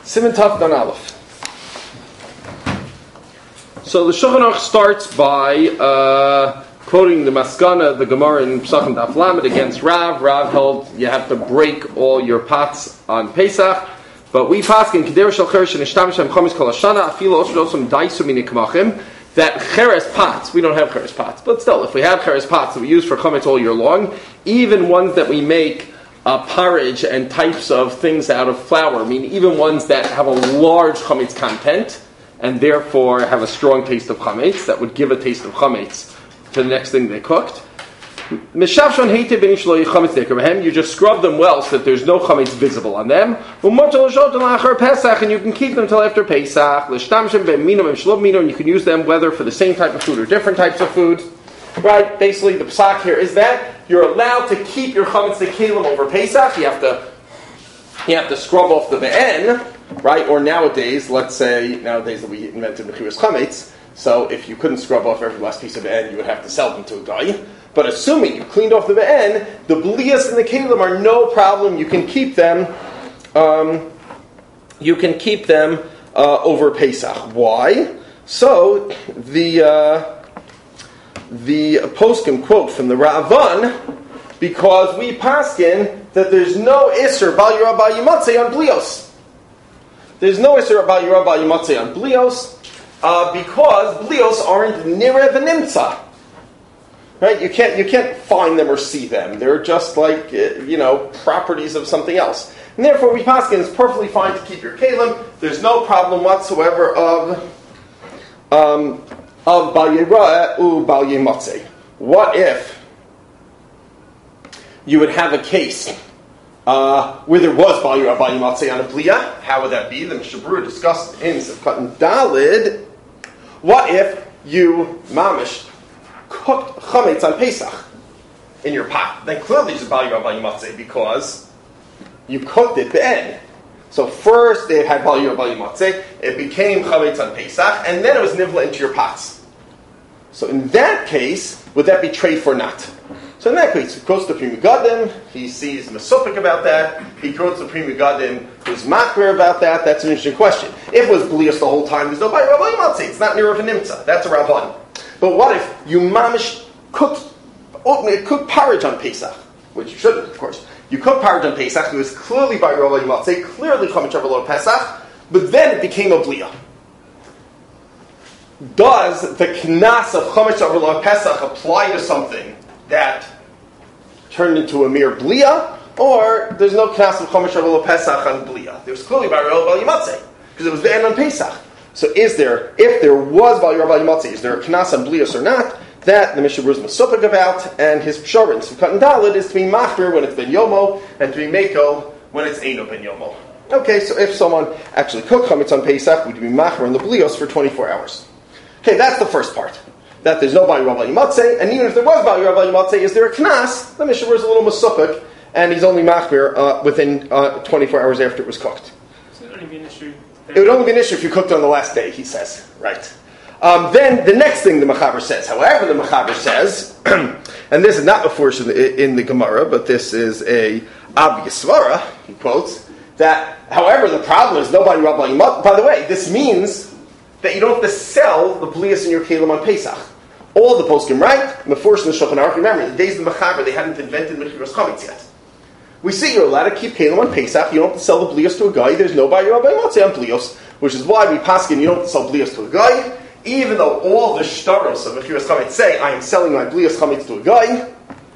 Siman Taf Dan Aleph. So the Shulchan Aruch starts by quoting the Maskana, the Gemara in Pesachim Daf Lamed against Rav. Rav held you have to break all your pots on Pesach, but we paskin Keder Shel Cheres Shenishtamesh Hem Chomis Kol Hashana Afilo Oshdosam Daisu Mini Kamachim. That cheres pots, we don't have cheres pots, but still, if we have cheres pots that we use for chametz all year long, even ones that we make porridge and types of things out of flour, I mean, even ones that have a large chametz content and therefore have a strong taste of chametz, that would give a taste of chametz to the next thing they cooked. You just scrub them well so that there's no chametz visible on them. And you can keep them until after Pesach. And you can use them whether for the same type of food or different types of food. Right? Basically, the psak here is that you're allowed to keep your chametz kelim over Pesach. You have to scrub off the be'en, right? Or nowadays that we invented mechuras chametz. So if you couldn't scrub off every last piece of be'en, you would have to sell them to a guy. But assuming you cleaned off the be'en, the blias and the kelim are no problem. You can keep them. Over Pesach. Why? So the poskim quote from the Ra'avan, because we paskin that there's no isser bal yirah bal yimatzeh on blios. There's no isser bal yirah bal yimatzeh on blios because blios aren't nireh v'nimtza. Right? You can't find them or see them. They're just like properties of something else. And therefore, we paskin it's perfectly fine to keep your kelim. There's no problem whatsoever of bal yirah u bal yimatzeh. What if you would have a case where there was bal yirah bal yimatzeh on a bliya? How would that be? The Mishnah Berurah discussed in Sefkat and Dalid. What if you mamish cooked chametz on Pesach in your pot? Then clearly it's a bal yirah bal yimatzeh because you cooked it be'en. So first they had bal yirah bal yimatzeh, it became chametz on Pesach, and then it was nivla into your pots. So in that case, would that be treif or not? So in that case, he goes to Pri Megadim, he sees Mesupik about that, he goes to Pri Megadim, who's machmir about that. That's an interesting question. If it was blias the whole time, there's no bal yirah bal yimatzeh, it's not nireh v'nimtza. That's a Rabban. But what if you mamish cooked porridge on Pesach, which you shouldn't, of course. You cooked porridge on Pesach, it was clearly by Yirah Yimatzeh, clearly Chametz Shavuot Pesach, but then it became a bliya. Does the knas of Chametz Shavuot Pesach apply to something that turned into a mere bliya, or there's no knas of Chametz Shavuot Pesach on bliya? There was clearly by Yirah Yimatzeh, because it was the end on Pesach. So if there was bal yirah bal yimatzeh, is there a knas on blios or not? That the Mishnah Berurah is Mesupik about, and his psharim in Sefkat and Dalid is to be machmir when it's ben yomo, and to be meko when it's eino ben yomo. Okay, so if someone actually cooked chametz on Pesach, would be machmir on the blios for 24 hours. Okay, that's the first part. That there's no bal yirah bal yimatzeh, and even if there was bal yirah bal yimatzeh, is there a knas? The Mishnah Berurah is a little Mesupik, and he's only machmir within 24 hours after it was cooked. So it would only be an issue. It would only be an issue if you cooked it on the last day, he says. Right. Then the next thing the Mechaber says, however, the Mechaber says, and this is not before in the Gemara, but this is a obvious svara, he quotes, that, however, the problem is nobody Rabbi Yimot. By the way, this means that you don't have to sell the blias in your kelim on Pesach. All the poskim, right? Meforsh in the Shulchan Aruch. Remember, in the days of the Mechaber, they hadn't invented mechuras chametz yet. We see you're allowed to keep kelim on Pesach. You don't have to sell the blios to a guy. There's no bal yirah bal yimatzeh on blios, which is why we paskin you don't have to sell blios to a guy. Even though all the shtaros of mechuras chametz say, I am selling my blios chametz to a guy,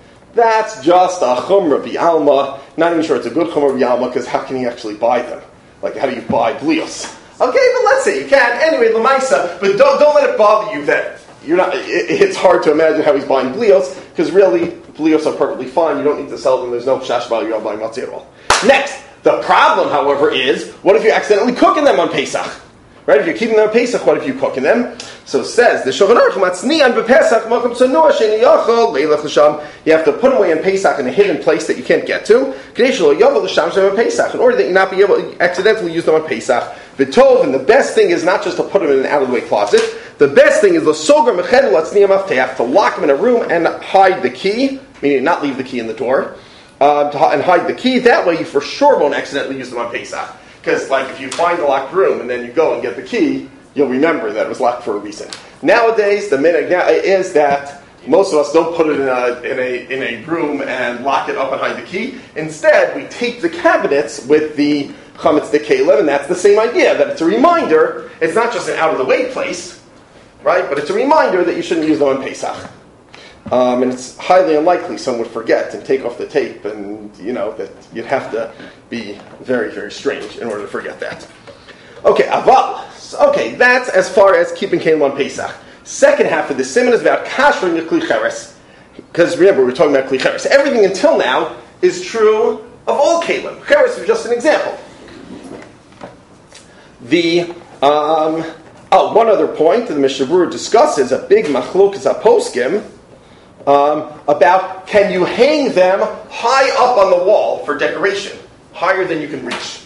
that's just a chumrah b'alma. Not even sure it's a good chumrah b'alma, because how can you actually buy them? Like, how do you buy blios? Okay, but let's say you can. Anyway, l'maisa, but don't let it bother you that you're not. It's hard to imagine how he's buying blios, because really, blios are perfectly fine. You don't need to sell them. There's no shash bal yirah bal yimatzeh at all. Next, the problem, however, is, what if you're accidentally cooking them on Pesach? Right? If you're keeping them on Pesach, what if you're cooking them? So it says, the Shulchan Aruch, matzniyan b'Pesach, makom tzanua she'eni yachol, leilach l'sham. You have to put them away on Pesach in a hidden place that you can't get to. K'nei shelo yavel l'sham shem on Pesach, in order that you not be able to accidentally use them on Pesach. V'tov, and the best thing is not just to put them in an out-of-the-way closet. The best thing is l'soger mechedel atzniyan mafteach, to lock them in a room and hide the key, meaning not leave the key in the door, and hide the key. That way you for sure won't accidentally use them on Pesach. Because, like, if you find a locked room and then you go and get the key, you'll remember that it was locked for a reason. Nowadays, the minhag is that most of us don't put it in a room and lock it up behind the key. Instead, we tape the cabinets with the chametz dekelim, and that's the same idea, that it's a reminder. It's not just an out-of-the-way place, right? But it's a reminder that you shouldn't use them on Pesach. And it's highly unlikely someone would forget and take off the tape, and that you'd have to be very, very strange in order to forget that. Okay, aval. Okay, that's as far as keeping kelim on Pesach. Second half of the siman is about kashering the kli cheres. Because remember, we're talking about kli cheres. Everything until now is true of all kelim. Cheres is just an example. One other point that the Mishnah Berurah discusses, a big machlokas aposkim, about can you hang them high up on the wall for decoration, higher than you can reach.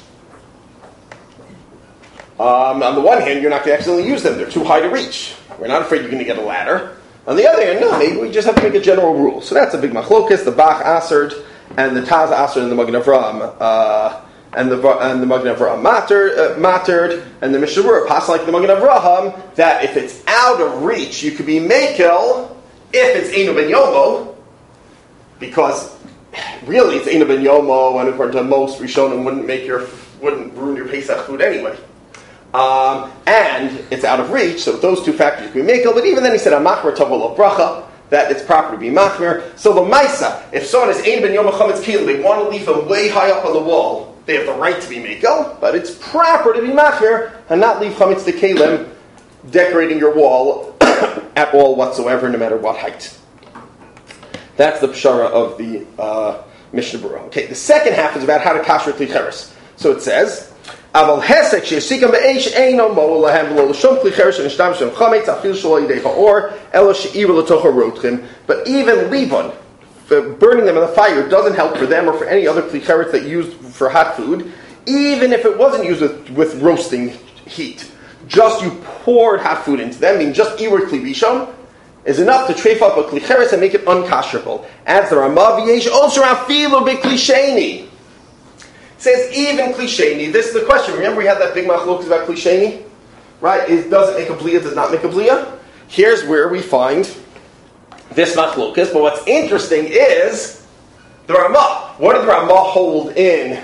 On the one hand, you're not going to accidentally use them. They're too high to reach. We're not afraid you're going to get a ladder. On the other hand, no, maybe we just have to make a general rule. So that's a big machlokas, the Bach Aserd, and the Taz Aserd, and the Magen Avraham, and the Magen Avraham mattered, and the Mishnah Berurah passed like the Magen Avraham, that if it's out of reach, you could be mekel if it's Eino Ben Yomo, because really it's Eino Ben Yomo, and according to most Rishonim wouldn't ruin your Pesach food anyway. And it's out of reach, so those two factors can be mekel. But even then, he said Amachmer Tavol Bracha, that it's proper to be machmer. So the Maisa, if someone is Eino Ben Yomo Chametz Kelim, they want to leave them way high up on the wall, they have the right to be mekel, but it's proper to be machmer and not leave Chametz Kelim decorating your wall at all whatsoever, no matter what height. That's the pshara of the Mishnah Berurah. Okay, the second half is about how to kasher kli cheres. So it says, "Aval hesek sheyisikam be'esh eino mo lahem v'lo l'shom kli cheres shenishtam shem chametz afil shelo yidei ha'or elo she'ira l'tocha rotchim." But even leavon, burning them in the fire, doesn't help for them or for any other kli cheres that used for hot food, even if it wasn't used with roasting heat. Just you poured hot food into them, meaning just iwur kli rishon, is enough to treif up a kli cheres and make it unkosherable. Adds the Ramah, v'yesh also afilu b'kli sheni. Says even kli sheni. This is the question. Remember we had that big machlokas about kli sheni? Right? Does it make a bliya, does not make a bliya? Here's where we find this machlokas. But what's interesting is the Ramah. What did the Ramah hold in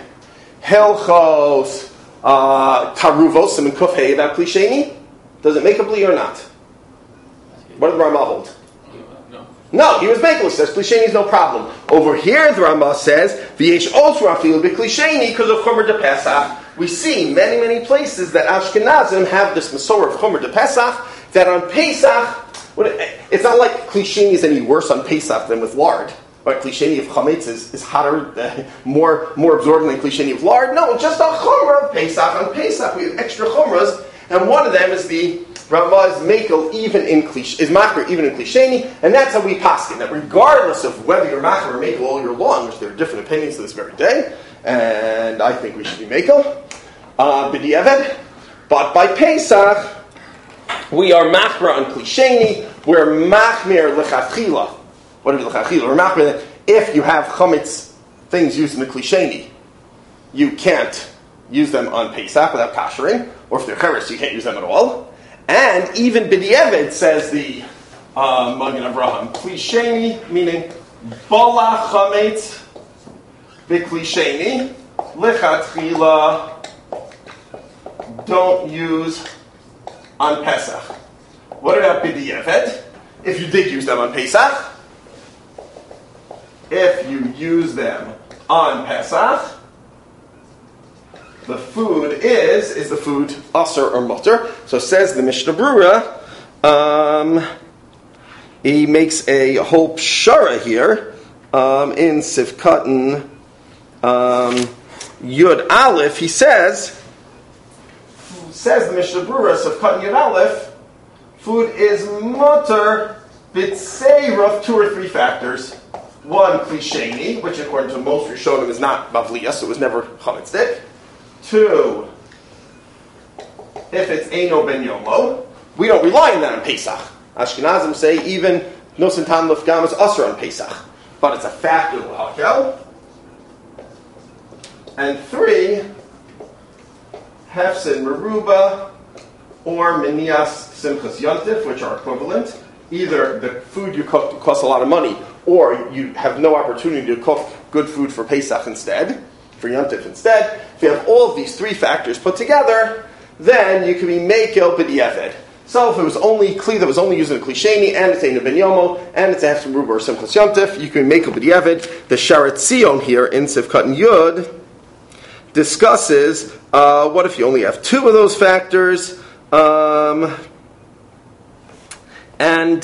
Hilchos Taruvos and Kuf Hey about kli sheni? Does it make a bliya or not? What did the Ramah hold? No, he was makel. He says kli sheni is no problem. Over here, the Ramah says v'yesh also afilu b'kli sheni because of Chomer de Pesach. We see many, many places that Ashkenazim have this Masorah of Chomer de Pesach. That on Pesach, it's not like kli sheni is any worse on Pesach than with lard. But kli sheni of chametz is hotter, more absorbent than kli sheni of lard. No, just a Chomer of Pesach. On Pesach, we have extra Chomras, and one of them is the Ramah is makel even in klish, is makar even in klisheni, and that's how we paskin. That regardless of whether you're makar or makel all year long, which there are different opinions to this very day, and I think we should be makel, b'diavad, but by Pesach we are makar on klisheni. We're machmir lechatchila. What is lechatchila? We're machmir if you have chametz things used in the klisheni, you can't use them on Pesach without kashering, or if they're cheres, you can't use them at all. And even b'diavad, says the Magen Avraham, kli sheni, meaning bala chametz b'kli sheni, lechatchila, don't use on Pesach. What about b'diavad? If you did use them on Pesach, if you use them on Pesach, the food is the food aser or mutter. So says the Mishnah Berurah, he makes a whole pshara here in Sivkatan Yud Aleph. He says the Mishnah Berurah, Sivkatan Yud Aleph, food is mutter b'tseira of 2 or 3 factors. One, kli sheni, which according to most Rishonim is not bavliya, so it was never chametzik. 2, if it's Eino Ben Yomo, we don't rely on that on Pesach. Ashkenazim say even Nosen Tam Lefgam is Asr on Pesach, but it's a factor l'hakel. And 3, Hefsin Meruba or Minias Simchas Yontif, which are equivalent. Either the food you cook costs a lot of money, or you have no opportunity to cook good food for Pesach instead, for Yontif instead. If you have all of these three factors put together, then you can be Mekel B'di'eved. So if it was only Kli that was only using a Klisheni, and it's a Ben Yomo, and it's a Hefsim Ruba or Simchas Yontif, you can be Mekel B'di'eved. The Sharet Zion here in Sivkat and Yud discusses what if you only have two of those factors, and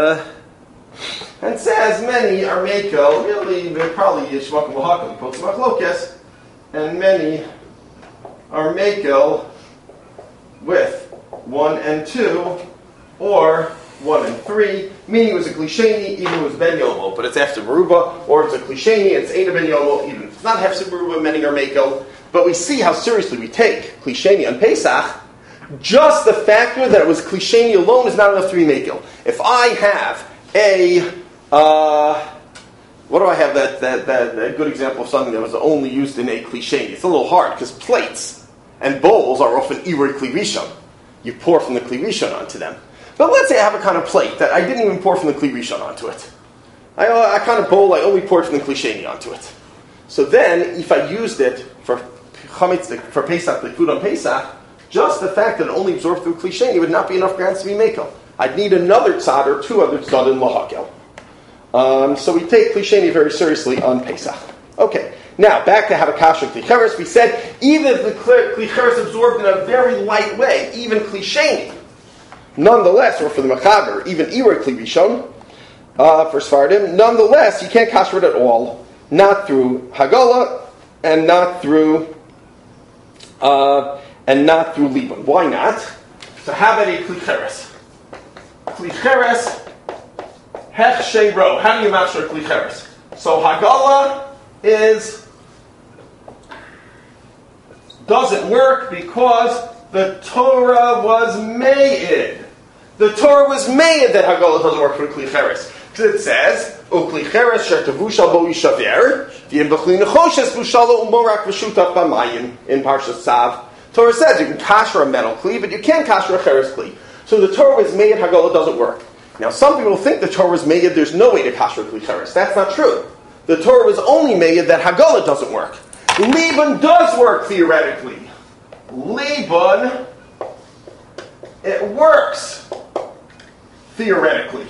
says many are Mekel, really, they're probably Yishmakim L'Hakim, Potzimach Lokes, and many are Mekel with 1 and 2, or 1 and 3, meaning it was a Klisheni, even if it was Ben Yomo, but it's Hefsim Meruba, or it's a Klisheni, it's Eina Ben Yomo, even if it's not Hefsim Meruba, many are Mekel. But we see how seriously we take Klisheni on Pesach. Just the factor that it was Klisheni alone is not enough to be Mekel. If I have a, what do I have that good example of something that was only used in a Klisheni? It's a little hard, because plates and bowls are often Iwer Kli Rishon. You pour from the Kli Rishon onto them. But let's say I have a kind of plate that I didn't even pour from the Kli Rishon onto it. I kind of bowl, I only poured from the Klisheni onto it. So then, if I used it for Chametz, for Pesach, the food on Pesach, just the fact that it only absorbed through Klisheni would not be enough grounds to be Mekel. I'd need another tzad or two other tzad in Lahakel. So we take Klisheni very seriously on Pesach. Okay, now back to have a kasher Klicheres. We said even if the Klicheres absorbed in a very light way, even Klisheni, nonetheless, or for the Mechaber, even Iwer Kli Rishon, for Sfardim, nonetheless, you can't kasher it at all. Not through Hagala, and not through Liban. Why not? So how about a Klicheres? Klicheres Hech Sheiro. How do you master Klicheres? So Hagala doesn't work because the Torah was made. The Torah was made that Hagala doesn't work for Klicheres. Because it says, Uklicheres shertavushal bo yishaver, v'yim b'chli nechoshes vushalo umorak v'shutaf b'mayim, in Parshas Tzav. Torah says you can kasher a metal kli, but you can't kasher a cheres kli. So the Torah was made, Hagala doesn't work. Now some people think the Torah was made, there's no way to kasher kli cheres. That's not true. The Torah was only made that Hagala doesn't work. Liban does work theoretically. Liban, it works theoretically.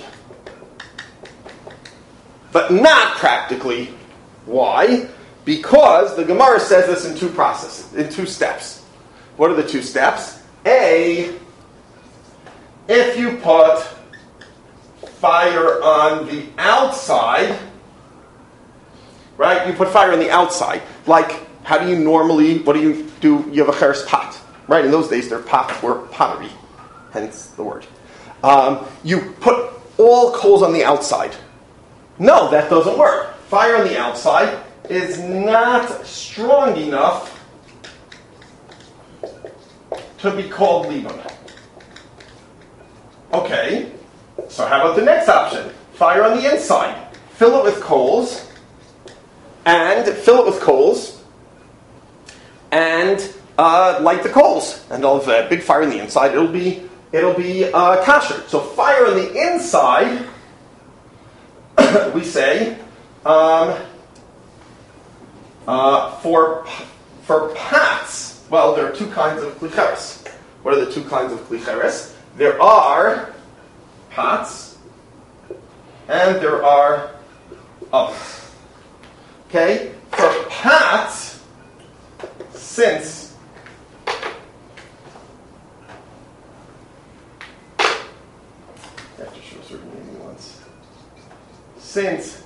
But not practically. Why? Because the Gemara says this in two steps. What are the two steps? A, if you put fire on the outside, right? You put fire on the outside. Like, how do you normally, what do? You have a cheres pot, right? In those days, their pots were pottery, hence the word. You put all coals on the outside. No, that doesn't work. Fire on the outside is not strong enough to be called Liban. Okay, so how about the next option? Fire on the inside. Fill it with coals, and light the coals. And they'll have a big fire on the inside. It'll be kasher. So fire on the inside, we say, for pots, well, there are two kinds of klicheres. What are the two kinds of klicheres? There are pots, and there are ovens. Okay? For pots, since I have to show certain naming ones. Since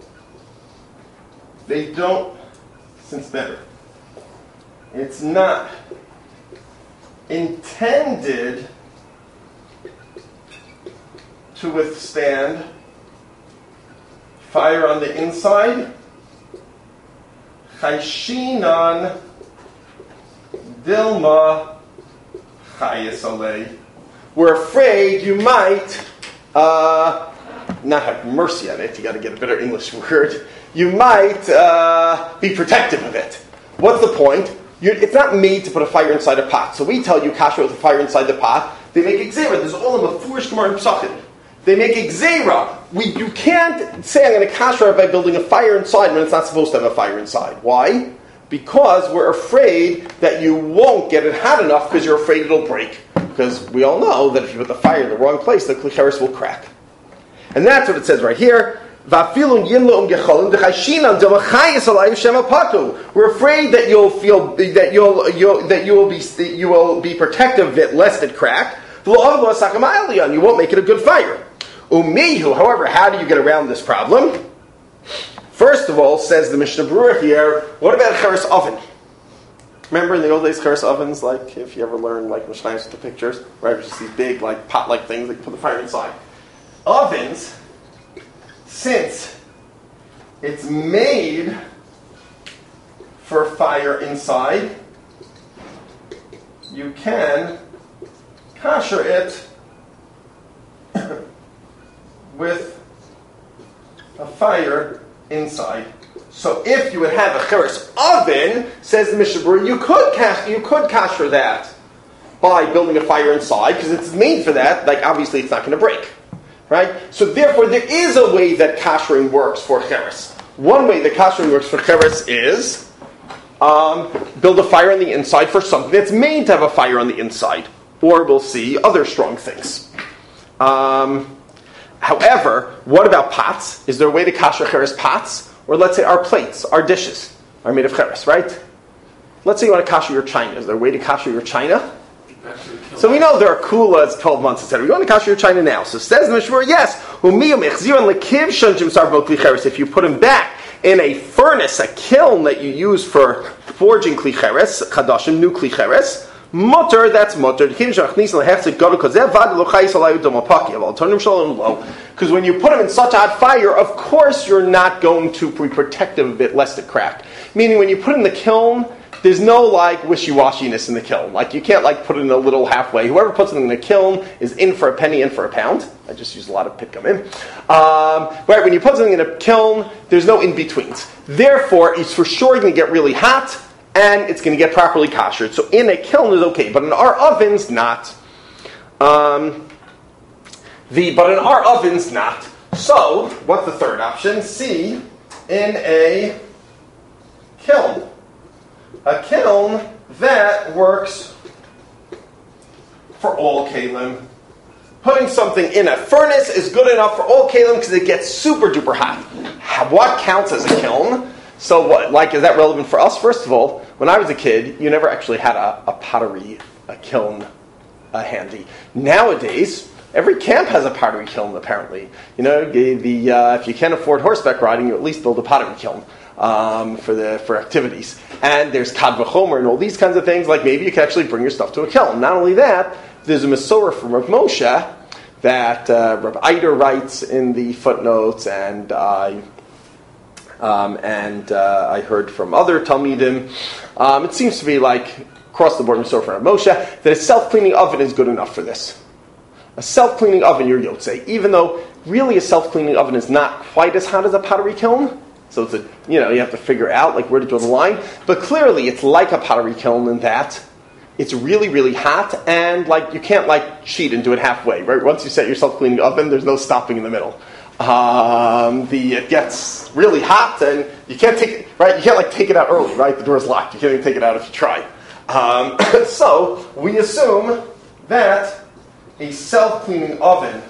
it's not intended to withstand fire on the inside, Chayshinan Dilma Chayis Alei. We're afraid you might not have mercy on it. You got to get a better English word. You might be protective of it. What's the point? It's not made to put a fire inside a pot. So we tell you kasher with a fire inside the pot. They make exera. There's all of a foolish gemara and psachim. They make exera. You can't say I'm going to kasher by building a fire inside when it's not supposed to have a fire inside. Why? Because we're afraid that you won't get it hot enough because you're afraid it'll break. Because we all know that if you put the fire in the wrong place, the klicheres will crack. And that's what it says right here. We're afraid that you'll feel that you will be protective of it lest it crack. You won't make it a good fire. However, how do you get around this problem? First of all, says the Mishnah Berurah here, what about a cheres oven? Remember in the old days, cheres ovens, like if you ever learned like Mishnayos with the pictures, right? Just these big like pot-like things that you put the fire inside. Ovens, since it's made for fire inside, you can kasher it with a fire inside. So if you would have a cheres oven, says the Mishnah Berurah, you could kasher that by building a fire inside, because it's made for that. Like obviously, it's not going to break, right? So therefore, there is a way that kashering works for cheres. One way that kashering works for cheres is build a fire on the inside for something that's made to have a fire on the inside, or we'll see other strong things. However, what about pots? Is there a way to kasher cheres pots? Or let's say our plates, our dishes, are made of cheres, right? Let's say you want to kasher your china. Is there a way to kasher your china? So we know there are kulas 12 months, etc. We want to kasher your china now. So says the Mishnah, yes. If you put them back in a furnace, a kiln that you use for forging kli cheres, chadashim, new kli cheres, mutter, that's mutter. Because when you put them in such hot fire, of course you're not going to be protective of it lest it crack. Meaning when you put it in the kiln, there's no like wishy-washiness in the kiln. Like you can't like put it in a little halfway. Whoever puts it in the kiln is in for a penny, in for a pound. I just use a lot of pitgum in. Right, when you put something in a kiln, there's no in-betweens. Therefore, it's for sure going to get really hot, and it's going to get properly kashered. So in a kiln is okay, but in our ovens, not. But in our ovens, not. So, what's the third option? C, in a kiln. A kiln that works for all kalim. Putting something in a furnace is good enough for all kalim because it gets super duper hot. What counts as a kiln? So what? Like, is that relevant for us? First of all, when I was a kid, you never actually had a pottery, a kiln handy. Nowadays, every camp has a pottery kiln, apparently. You know, if you can't afford horseback riding, you at least build a pottery kiln for activities. And there's Kad V'chomer and all these kinds of things. Like maybe you can actually bring your stuff to a kiln. Not only that, there's a Masorah from Rav Moshe that Rav Eider writes in the footnotes, and I heard from other Talmidim. It seems to be like across the board Masorah from Rav Moshe that a self-cleaning oven is good enough for this. A self-cleaning oven, you're Yotzei, even though really a self-cleaning oven is not quite as hot as a pottery kiln. So it's you have to figure out like where to draw the line. But clearly it's like a pottery kiln in that it's really, really hot, and like you can't like cheat and do it halfway, right? Once you set your self-cleaning oven, there's no stopping in the middle. It gets really hot, and you can't take it, right? You can't like take it out early, right? The door's locked. You can't even take it out if you try. So we assume that a self-cleaning oven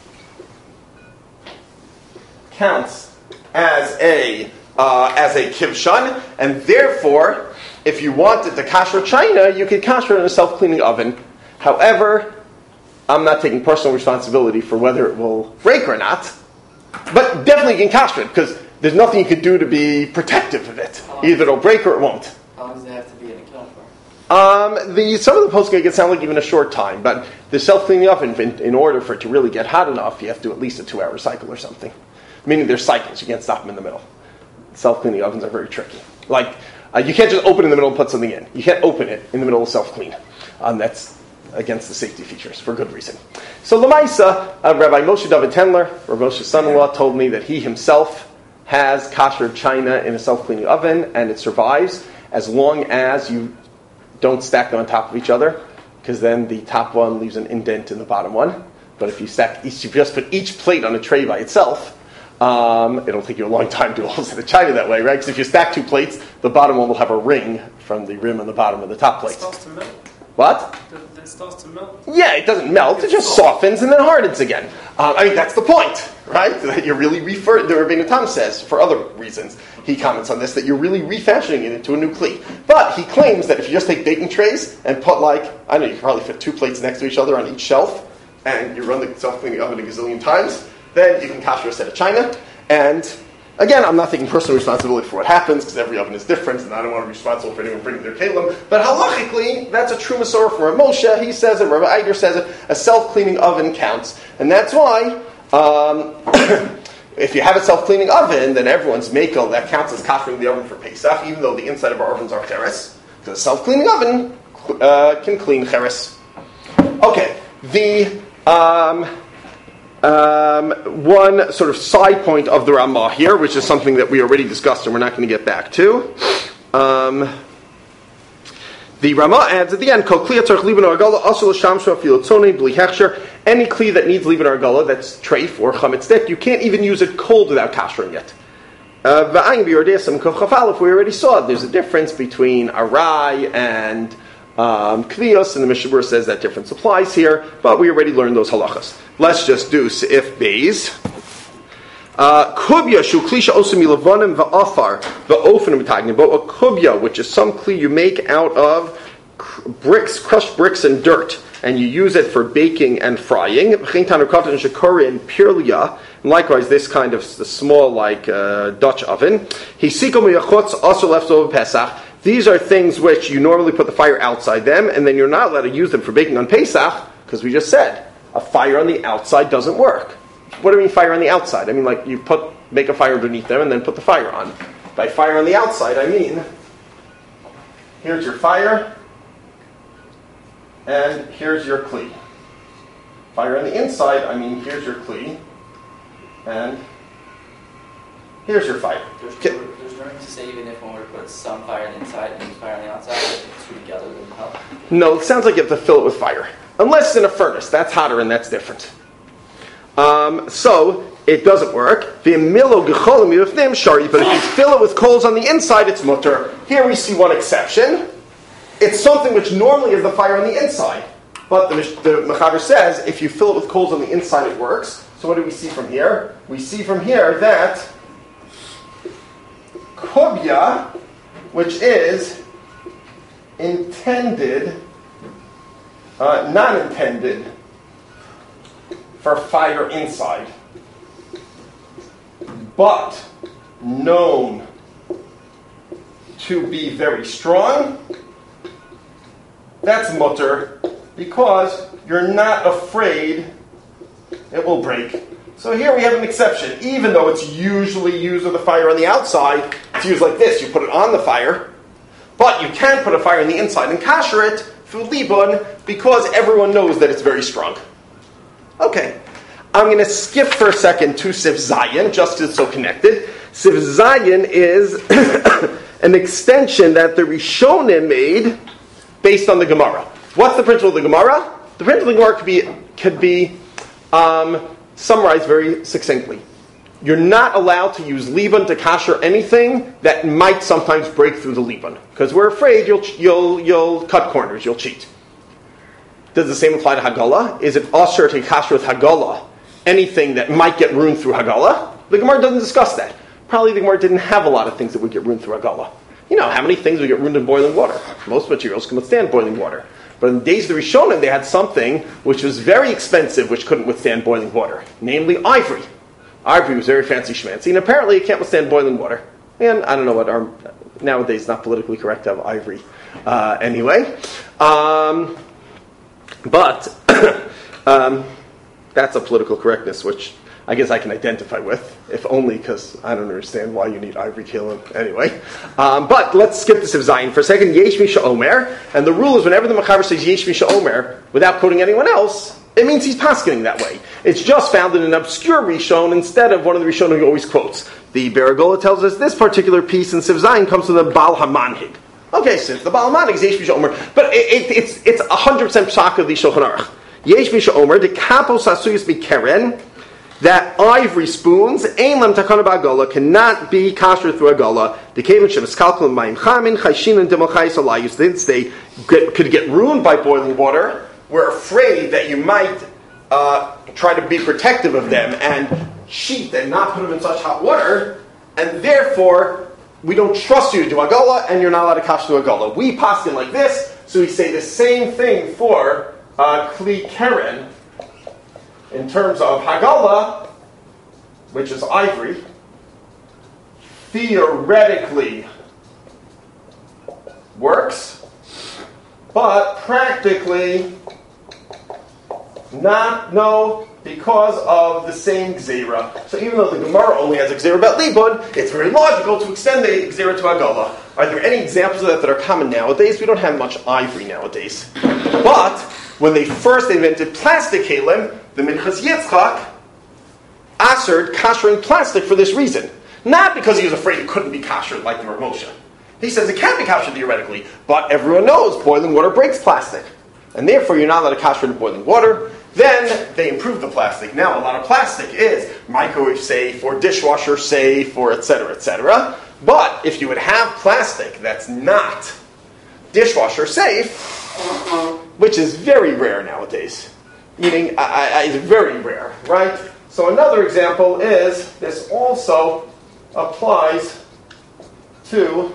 counts as a kivshan, and therefore, if you wanted to kasher china, you could kasher it in a self-cleaning oven. However, I'm not taking personal responsibility for whether it will break or not, but definitely you can kasher it because there's nothing you can do to be protective of it. Either it'll break or it won't. How long does it have to be in a kiln for? Some of the posts can sound like even a short time, but the self-cleaning oven, in order for it to really get hot enough, you have to do at least a 2-hour cycle or something. Meaning there's cycles, you can't stop them in the middle. Self-cleaning ovens are very tricky. Like, you can't just open in the middle and put something in. You can't open it in the middle of self-clean. That's against the safety features, for good reason. So Lamaisa, Rabbi Moshe David Tendler, Rabbi Moshe's son-in-law, told me that he himself has kasher china in a self-cleaning oven, and it survives. as long as you don't stack them on top of each other, because then the top one leaves an indent in the bottom one. But if you just put each plate on a tray by itself, it'll take you a long time to do all set of china that way, right? Because if you stack 2 plates, the bottom one will have a ring from the rim on the bottom of the top plate. It starts to melt. What? It starts to melt. Yeah, it doesn't melt. It just softens and then hardens again. I mean, that's the point, right? That you're really the Rabbeinu Tam says, for other reasons, he comments on this, that you're really refashioning it into a new kli. But he claims that if you just take baking trays and put you can probably fit 2 plates next to each other on each shelf, and you run the self-cleaning oven a gazillion times, then you can kasher a set of china. And again, I'm not taking personal responsibility for what happens, because every oven is different, and I don't want to be responsible for anyone bringing their kelim. But halachically, that's a true Masorah from Rav Moshe. He says it, Rabbi Eiger says it, a self-cleaning oven counts. And that's why, if you have a self-cleaning oven, then everyone's makel, that counts as kashering the oven for Pesach, even though the inside of our ovens are cheres. Because a self-cleaning oven can clean cheres. Okay, one sort of side point of the Ramah here, which is something that we already discussed and we're not going to get back to. The Ramah adds at the end, any kli that needs liban argala, that's treif or chametz, you can't even use it cold without kashering it. We already saw there's a difference between arai and Kvios, and the Mishnah Berurah says that difference applies here, but we already learned those halachas. Let's just do Seif Beis. Kubya shu klisha osam milavanim va'afar va'ofen mitagnim. But a kubya, which is some kli you make out of bricks, crushed bricks and dirt, and you use it for baking and frying. And likewise, this kind of the small, Dutch oven. Also left over Pesach. These are things which you normally put the fire outside them, and then you're not allowed to use them for baking on Pesach, because we just said, a fire on the outside doesn't work. What do you mean fire on the outside? I mean, you make a fire underneath them and then put the fire on. By fire on the outside, I mean, here's your fire, and here's your kli. Fire on the inside, I mean, here's your kli, and here's your fire. There's nothing to say even if one were to put some fire on the inside and fire on the outside, that the 2 together wouldn't help? No, it sounds like you have to fill it with fire. Unless it's in a furnace. That's hotter and that's different. So, it doesn't work. But if you fill it with coals on the inside, it's mutter. Here we see one exception. It's something which normally is the fire on the inside. But the Mechaber says, if you fill it with coals on the inside, it works. So what do we see from here? We see from here that kubya, which is intended, not intended for fire inside, but known to be very strong, that's mutter, because you're not afraid it will break. So here we have an exception. Even though it's usually used with a fire on the outside, it's used like this. You put it on the fire, but you can put a fire on the inside and kasher it through libun because everyone knows that it's very strong. Okay, I'm going to skip for a second to Sif Zayin, just as it's so connected. Sif Zayin is an extension that the Rishonim made based on the Gemara. What's the principle of the Gemara? The principle of the Gemara could be summarized very succinctly. You're not allowed to use liban to kasher anything that might sometimes break through the liban, because we're afraid you'll cut corners, you'll cheat. Does the same apply to Hagala? Is it usher to kasher with Hagala anything that might get ruined through Hagala? The Gemara doesn't discuss that. Probably the Gemara didn't have a lot of things that would get ruined through Hagala. You know, how many things would get ruined in boiling water? Most materials can withstand boiling water. But in the days of the Rishonim, they had something which was very expensive, which couldn't withstand boiling water. Namely, ivory. Ivory was very fancy schmancy, and apparently it can't withstand boiling water. And I don't know what nowadays it's not politically correct to have ivory. Anyway. But that's a political correctness, which I guess I can identify with, if only because I don't understand why you need ivory killing. Anyway, but let's skip this of Zion for a second. Yesh Misha Omer, and the rule is whenever the Mechaber says Yesh Misha Omer, without quoting anyone else, it means he's paskening that way. It's just found in an obscure Rishon instead of one of the Rishonim he always quotes. The Beragola tells us this particular piece in Siv Zion comes from the Baal HaManhig. Okay, so it's the Balamanik is Yesh Misha Omer, but it's 100% psak of the Shulchan Aruch. Yesh Misha Omer, the kapos asuyus bikeren, that ivory spoons, ein lam takana ba'agola, cannot be kosher through a gola. The kevin shemiskalkel ma'im chamin chayshin and demachayis alayus. Since they could get ruined by boiling water, we're afraid that you might try to be protective of them and sheath and not put them in such hot water, and therefore we don't trust you to do Agola, and you're not allowed to kash to Agola. We paskin like this, so we say the same thing for Kli Keren in terms of Hagala, which is ivory. Theoretically works, but practically not, no, because of the same Gzera. So even though the Gemara only has a Gzera about Libud, it's very logical to extend the Gzera to Agala. Are there any examples of that are common nowadays? We don't have much ivory nowadays. But when they first invented plastic kalim, the Minchas Yitzchak assered kashering plastic for this reason. Not because he was afraid it couldn't be kasher like the Rav Moshe. He says it can be kasher theoretically, but everyone knows boiling water breaks plastic. And therefore you're not allowed to kasher in boiling water. Then they improved the plastic. Now a lot of plastic is microwave safe or dishwasher safe or etc., etc. But if you would have plastic that's not dishwasher safe, which is very rare nowadays, meaning it's very rare, right? So another example is this also applies to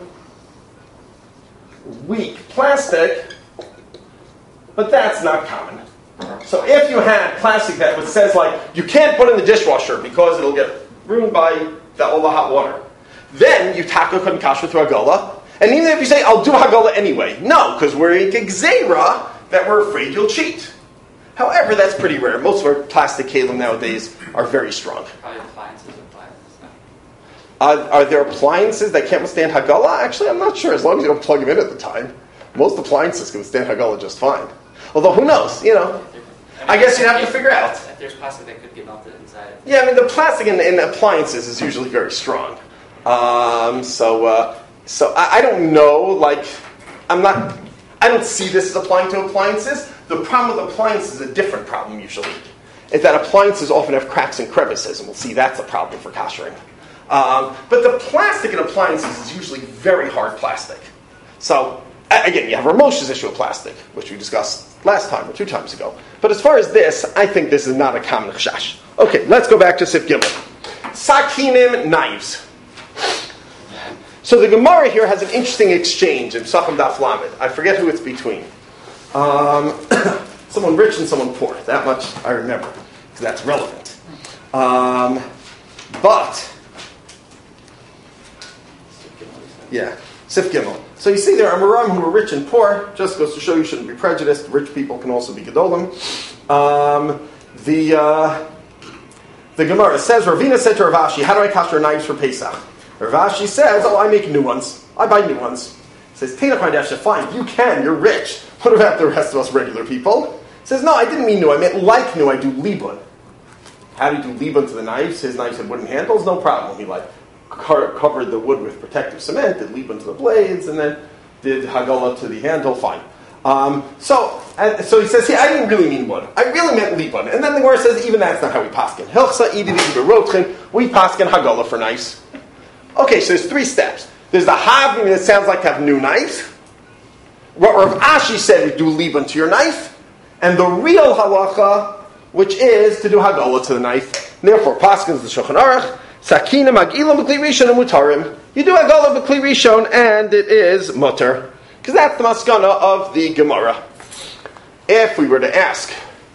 weak plastic, but that's not common. So if you had plastic that says like you can't put in the dishwasher because it'll get ruined by all the hot water, then you taka couldn't kasher through Hagala. And even if you say I'll do Hagala anyway, no, because we're in Gzeira that we're afraid you'll cheat. However, that's pretty rare. Most of our plastic kalim nowadays are very strong. Probably appliances. Are there appliances that can't withstand Hagala? Actually, I'm not sure. As long as you don't plug them in at the time, most appliances can withstand Hagala just fine. Although, who knows? You know, I guess you'd have to figure out. If there's plastic that could get melted inside. Yeah, I mean, the plastic in appliances is usually very strong. So I don't know. Like, I don't see this as applying to appliances. The problem with appliances is a different problem usually. Is that appliances often have cracks and crevices, and we'll see that's a problem for kashering. But the plastic in appliances is usually very hard plastic. So, again, you have Rav Moshe's issue of plastic, which we discussed last time or 2 times ago. But as far as this, I think this is not a common chashash. Okay, let's go back to Sif Gimel. Sakinim, knives. So the Gemara here has an interesting exchange in Psachim Daf Lamed. I forget who it's between. Someone rich and someone poor. That much I remember, because that's relevant. Sif Gimel. So you see there are Amoram who are rich and poor. Just goes to show you shouldn't be prejudiced. Rich people can also be Gedolim. The Gemara says, Ravina said to Rav Ashi, how do I kasher knives for Pesach? Rav Ashi says, I make new ones. I buy new ones. He says, Teinach Ma'adasha, fine, you can, you're rich. What about the rest of us regular people? He says, no, I didn't mean new, I meant like new, I do libun. How do you do libun to the knives? His knives had wooden handles, no problem. He covered the wood with protective cement, did libun to the blades, and then did hagala to the handle, fine. So he says, I didn't really mean wood. I really meant libun. And then the Gemara says, even that's not how we paskin. Hilchsa ididi berotchin, we paskin hagala for knives. Okay, so there's 3 steps. There's the having that sounds like to have new knives. Rav Ashi said we do libun to your knife. And the real halacha, which is to do hagala to the knife. Therefore, paskin is the Shulchan Aruch. Sakina magila b'kli rishon and mutarim. You do hagala b'kli rishon and it is mutar. Because that's the maskana of the Gemara. If we were to ask,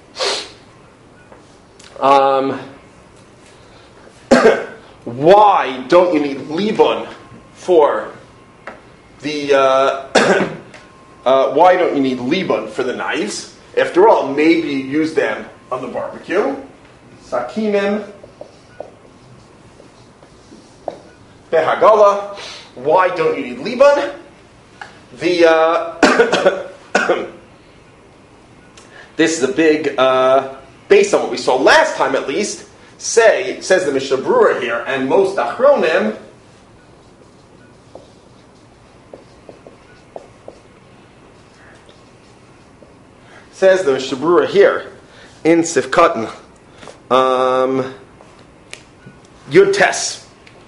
why don't you need libun for the? Why don't you need libun for the knives? After all, maybe you use them on the barbecue. Sakinim behagala. Why don't you need libun? This is a big, based on what we saw last time at least, says the Mishnah Berurah here, and most Achronim, says the Mishnah Berurah here in Sifkatan, Yud Tes.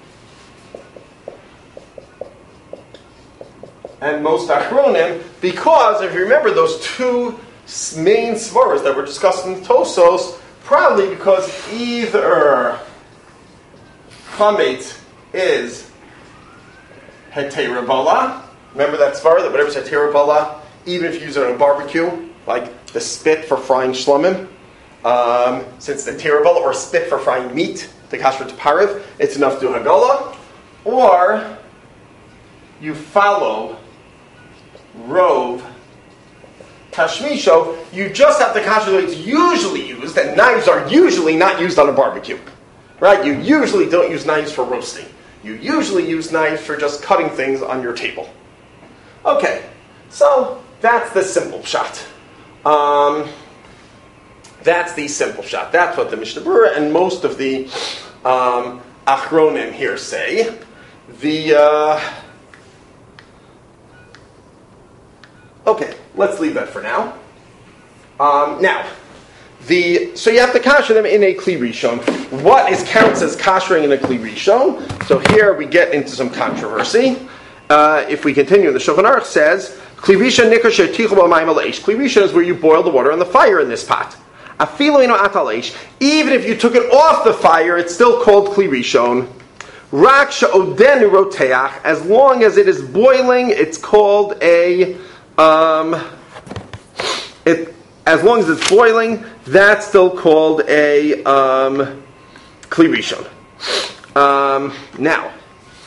And most Achronim, because if you remember those two main svaras that were discussed in the Tosos, probably because either chametz is heter bala. Remember that svara that whatever's heter bala, even if you use it on a barbecue, like the spit for frying shlomim, since the heter bala or spit for frying meat, the kasher to parav, it's enough to do hagala, or you follow Rov Tashmisho, you just have the kasher that it's usually used, and knives are usually not used on a barbecue. Right? You usually don't use knives for roasting. You usually use knives for just cutting things on your table. Okay, so that's the simple shot. That's the simple shot. That's what the Mishnah Berurah and most of the Achronim here say. Okay, let's leave that for now. So you have to kasher them in a kli rishon. What counts as kashering in a kli rishon? So here we get into some controversy. If we continue, the Shulchan Aruch says, kli rishon nikar she'tichu b'mayim aleish. Kli rishon is where you boil the water on the fire in this pot. Afilu ino at aleish. Even if you took it off the fire, it's still called kli rishon. Rak she'odenu roteach. As long as it is boiling, it's called a as long as it's boiling, that's still called a kli rishon. Now,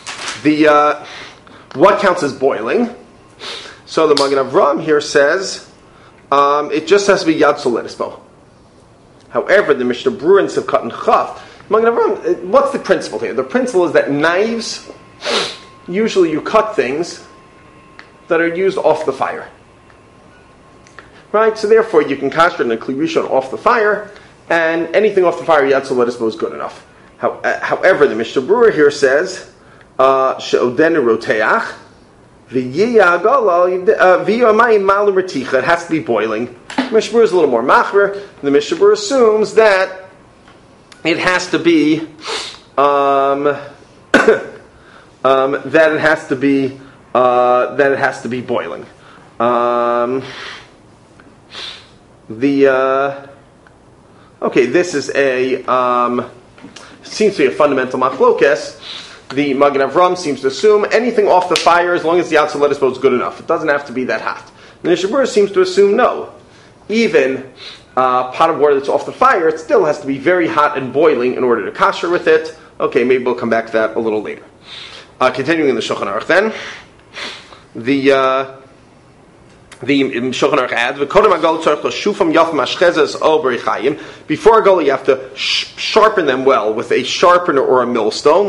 what counts as boiling? So the Magen Avraham here says it just has to be yad soletisbo. However, the Mishnah Berurah in Sivkat and Chaf, Magen Avraham, what's the principle here? The principle is that knives, usually you cut things that are used off the fire. Right? So therefore you can kasher in a kli rishon off the fire, and anything off the fire, yad soletisbo is good enough. However, the Mishnah Berurah here says, she'odenu roteach, v'yiyah hagala, v'yamayim malu reticha, it has to be boiling. The Mishnah Berurah is a little more machmer. The Mishnah Berurah assumes that it has to be, that it has to be boiling. This is seems to be a fundamental machlokes. The Magen Avraham seems to assume anything off the fire, as long as the yad soletisbo is good enough. It doesn't have to be that hot. The Mishnah Berurah seems to assume no. Even pot of water that's off the fire, it still has to be very hot and boiling in order to kasher with it. Okay, maybe we'll come back to that a little later. Continuing in the Shulchan Aruch then. The Shulchan Aruch adds, before a gola you have to sharpen them well with a sharpener or a millstone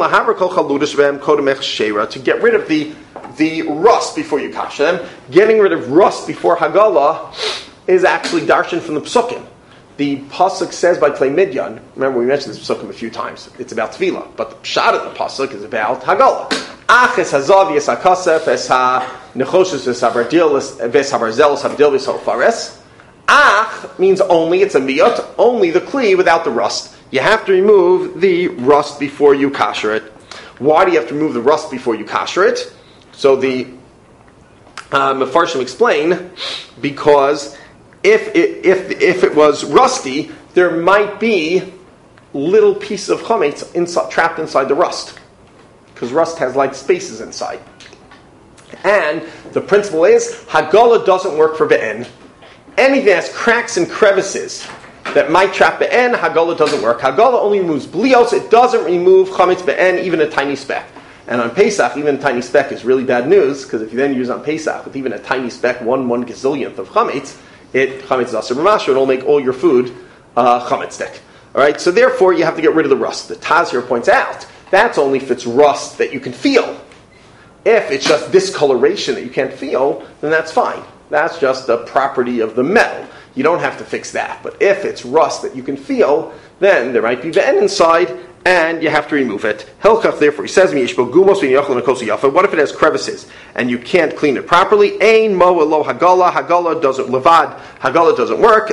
to get rid of the rust before you kasher them. Getting rid of rust before hagala is actually darshan from the Psukim. The pasuk says by Klei Midyan, remember we mentioned this Psukim a few times, it's about Tefillah, but the pshat of the pasuk is about hagala. Ach es hazav yes hakasef es ha-nechoshes es ha-barzelos habdil vis ha-fares. Ach means only, it's a miyot, only the kli without the rust. You have to remove the rust before you kasher it. Why do you have to remove the rust before you kasher it? So the Mefarshim explain, because if it was rusty, there might be little pieces of chametz trapped inside the rust, because rust has like spaces inside. And the principle is hagala doesn't work for be'en. Anything that has cracks and crevices that might trap be'en, hagala doesn't work. Hagala only removes blios; it doesn't remove chametz be'en, even a tiny speck. And on Pesach, even a tiny speck is really bad news, because if you then use on Pesach with even a tiny speck, one gazillionth of chametz, chametz is aser b'masher, it'll make all your food chametz-dik. All right, so therefore you have to get rid of the rust. The Taz here points out that's only if it's rust that you can feel. If it's just discoloration that you can't feel, then that's fine. That's just a property of the metal. You don't have to fix that. But if it's rust that you can feel, then there might be ve'en inside, and you have to remove it. Helkach, therefore, he says, what if it has crevices and you can't clean it properly? Ein mo lo hagala, hagala doesn't levad, hagala doesn't work.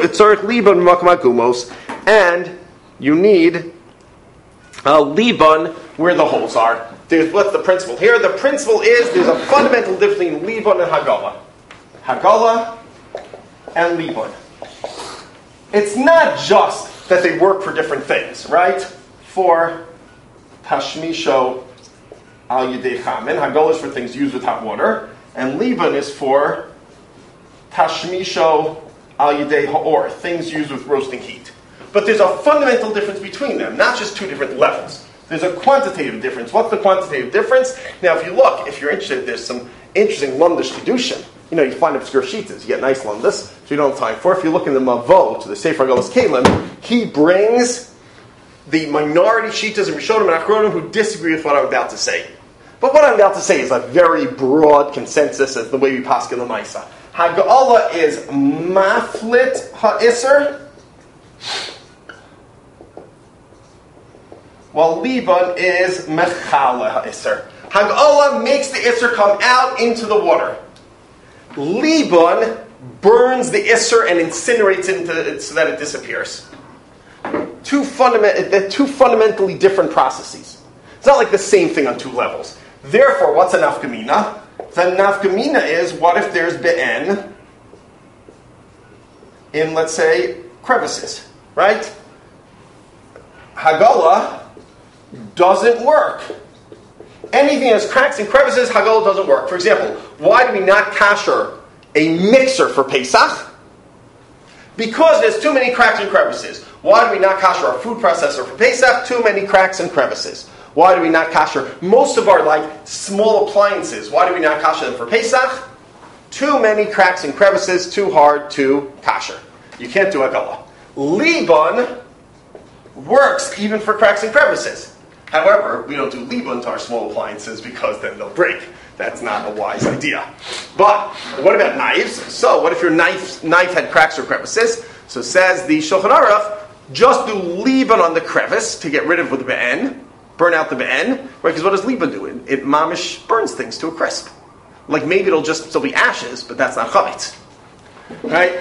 And you need a liban where the holes are. What's the principle here? The principle is there's a fundamental difference between liban and hagala. Hagala and liban. It's not just that they work for different things, right? For tashmisho al yedei chamin, hagala is for things used with hot water, and liban is for tashmisho al yedei ha'or, things used with roasting heat. But there's a fundamental difference between them, not just two different levels. There's a quantitative difference. What's the quantitative difference? Now, if you're interested, there's some interesting Lundish Kedushin. You find obscure shitas. You get nice Lundish, so you don't have time for it. If you look in the Mavo, to the Sefer Hagalas Kalim, he brings the minority shitas and Rishonim and Achronim who disagree with what I'm about to say. But what I'm about to say is a very broad consensus as the way we paskin the Maisa. Hagala is maflit ha'isr, while liban is mechala ha'isr. Hagala makes the isser come out into the water. Liban burns the isser and incinerates it so that it disappears. Two fundamentally different processes. It's not like the same thing on two levels. Therefore, what's a nafkamina? The nafkamina is, what if there's be'en in, let's say, crevices, right? Hagala doesn't work. Anything that has cracks and crevices, hagala doesn't work. For example, why do we not kasher a mixer for Pesach? Because there's too many cracks and crevices. Why do we not kasher our food processor for Pesach? Too many cracks and crevices. Why do we not kasher most of our small appliances? Why do we not kasher them for Pesach? Too many cracks and crevices, too hard to kasher. You can't do hagala. Liban works even for cracks and crevices. However, we don't do liban to our small appliances because then they'll break. That's not a wise idea. But what about knives? So what if your knife had cracks or crevices? So says the Shulchan Aruch, just do liban on the crevice to get rid of the be'en, burn out the be'en, right? Because what does liban do? It mamish burns things to a crisp. Maybe it'll just still be ashes, but that's not chametz, right?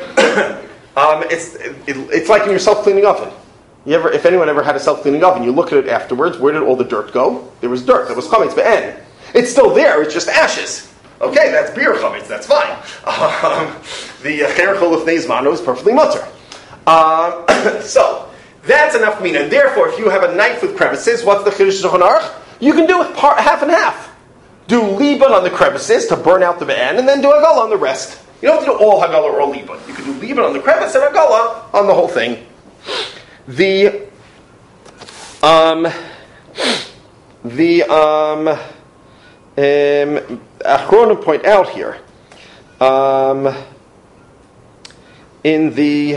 It's like in your self-cleaning oven. If anyone ever had a self-cleaning oven, you look at it afterwards, where did all the dirt go? There was dirt. That was chametz be'en. It's still there, it's just ashes. Okay, that's beer chametz, that's fine. The cherachol of neizmano is perfectly mutter. So, that's enough mina. And therefore, if you have a knife with crevices, what's the Chiddush Shulchan Aruch? You can do it half and half. Do liban on the crevices to burn out the be'en, and then do hagala on the rest. You don't have to do all hagala or all liban. You can do liban on the crevice and hagala on the whole thing. The Achronim point out here in the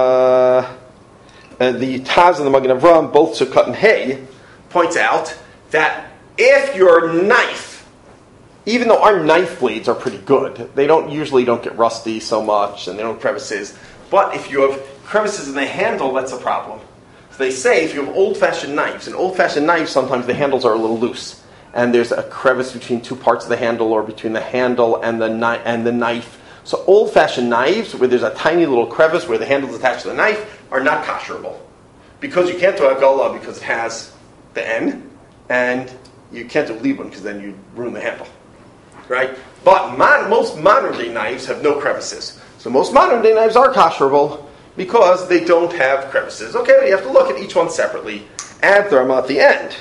Taz and the Magen Avraham, both Sukkot and Hay, points out that if your knife, even though our knife blades are pretty good, they usually don't get rusty so much and they don't have crevices, but if you have crevices in the handle, that's a problem. So they say if you have old-fashioned knives, and old-fashioned knives sometimes the handles are a little loose, and there's a crevice between two parts of the handle or between the handle and the knife. So old-fashioned knives, where there's a tiny little crevice where the handle is attached to the knife, are not kasherable. Because you can't do hagala because it has the N, and you can't do liban because then you ruin the handle. Right? But most modern-day knives have no crevices. So most modern-day knives are kasherable because they don't have crevices. Okay, but you have to look at each one separately. Add them at the end.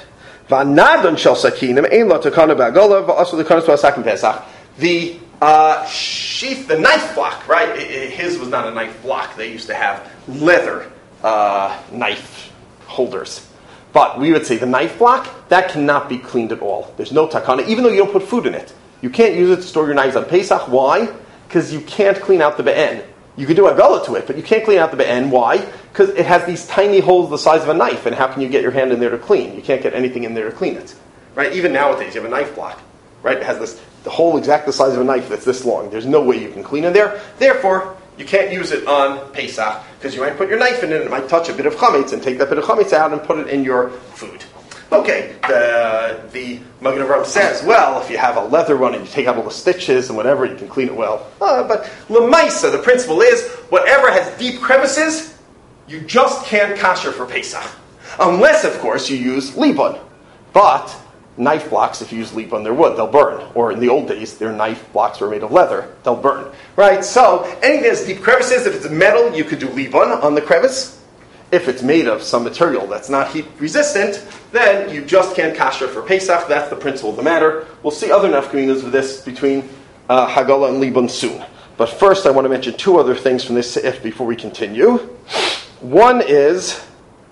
The sheath, the knife block, right? His was not a knife block. They used to have leather knife holders. But we would say the knife block, that cannot be cleaned at all. There's no takana, even though you don't put food in it. You can't use it to store your knives on Pesach. Why? Because you can't clean out the be'en. You can do a gullah to it, but you can't clean out the be'en. Why? Because it has these tiny holes the size of a knife, and how can you get your hand in there to clean? You can't get anything in there to clean it. Right? Even nowadays, you have a knife block. Right? It has the hole exactly the size of a knife that's this long. There's no way you can clean in there. Therefore, you can't use it on Pesach because you might put your knife in it and it might touch a bit of chametz and take that bit of chametz out and put it in your food. Okay, the Magen Avraham says, well, if you have a leather one and you take out all the stitches and whatever, you can clean it well. But L'maisa, the principle is, whatever has deep crevices, you just can't kasher for Pesach. Unless, of course, you use libun. But knife blocks, if you use libun, they're wood, they'll burn. Or in the old days, their knife blocks were made of leather, they'll burn. Right, so anything that has deep crevices, if it's metal, you could do libun on the crevice. If it's made of some material that's not heat resistant, then you just can't kasher for Pesach. That's the principle of the matter. We'll see other nafkaminas of this between Hagala and Libun soon. But first I want to mention two other things from this seif before we continue. One is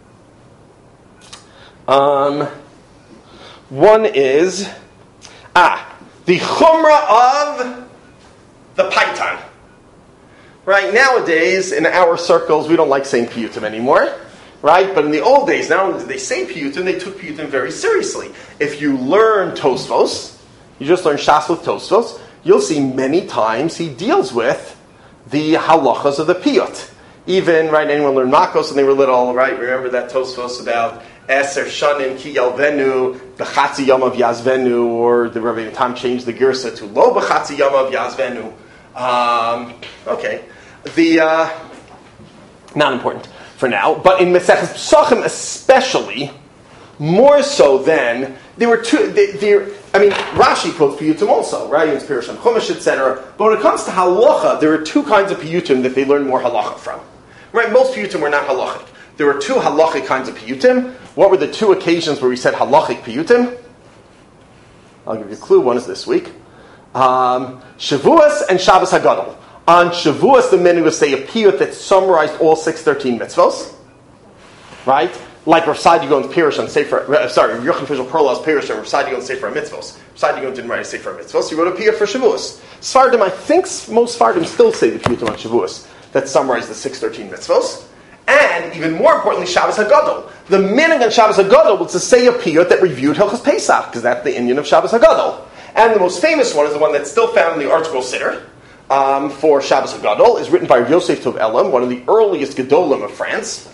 the chumrah of the paitan. Right, nowadays, in our circles, we don't like saying piyutim anymore. Right, but in the old days, not only did they say piyutim, they took piyutim very seriously. If you learn Tosfos, you just learn Shas with Tosfos, you'll see many times he deals with the halachas of the piyut. Even, right, anyone learned Makos when they were little, right? Remember that Tosfos about Eser Shanim Ki Yalvenu, B'chatzi Yamav Yazvenu, or the Rabbi Tam changed the Girsa to Lo B'chatzi Yamav Yazvenu. Okay. Not important for now, but in Maseches Pesachim especially, more so than, there were two, Rashi quotes piyutim also, right? It's Pirush and Chumash, etc. But when it comes to halacha, there are two kinds of piyutim that they learn more halacha from. Right? Most piyutim were not halachic. There were two halachic kinds of piyutim. What were the two occasions where we said halachic piyutim? I'll give you a clue. One is this week. Shavuos and Shabbos HaGadol. On Shavuos, the minhag would say a piyut that summarized all 613 mitzvos, right? Like Rav Sadia Gaon's Pirush on Sefer, Yochanan Fishel Perlow's Pirush and Rav Sadia Gaon's Sefer mitzvos. Rav Sadia Gaon didn't write a Sefer mitzvos, he wrote a piyut for Shavuos. Sfardim, I think most Sfardim still say the piyut on Shavuos that summarize the 613 mitzvos. And even more importantly, Shabbos HaGadol. The minhag on Shabbos HaGadol was to say a piyut that reviewed Hilchos Pesach, because that's the inyan of Shabbos HaGadol. And the most famous one is the one that's still found in the ArtScroll Siddur, for Shabbos HaGadol, is written by Yosef Tov Elam, one of the earliest Gedolim of France.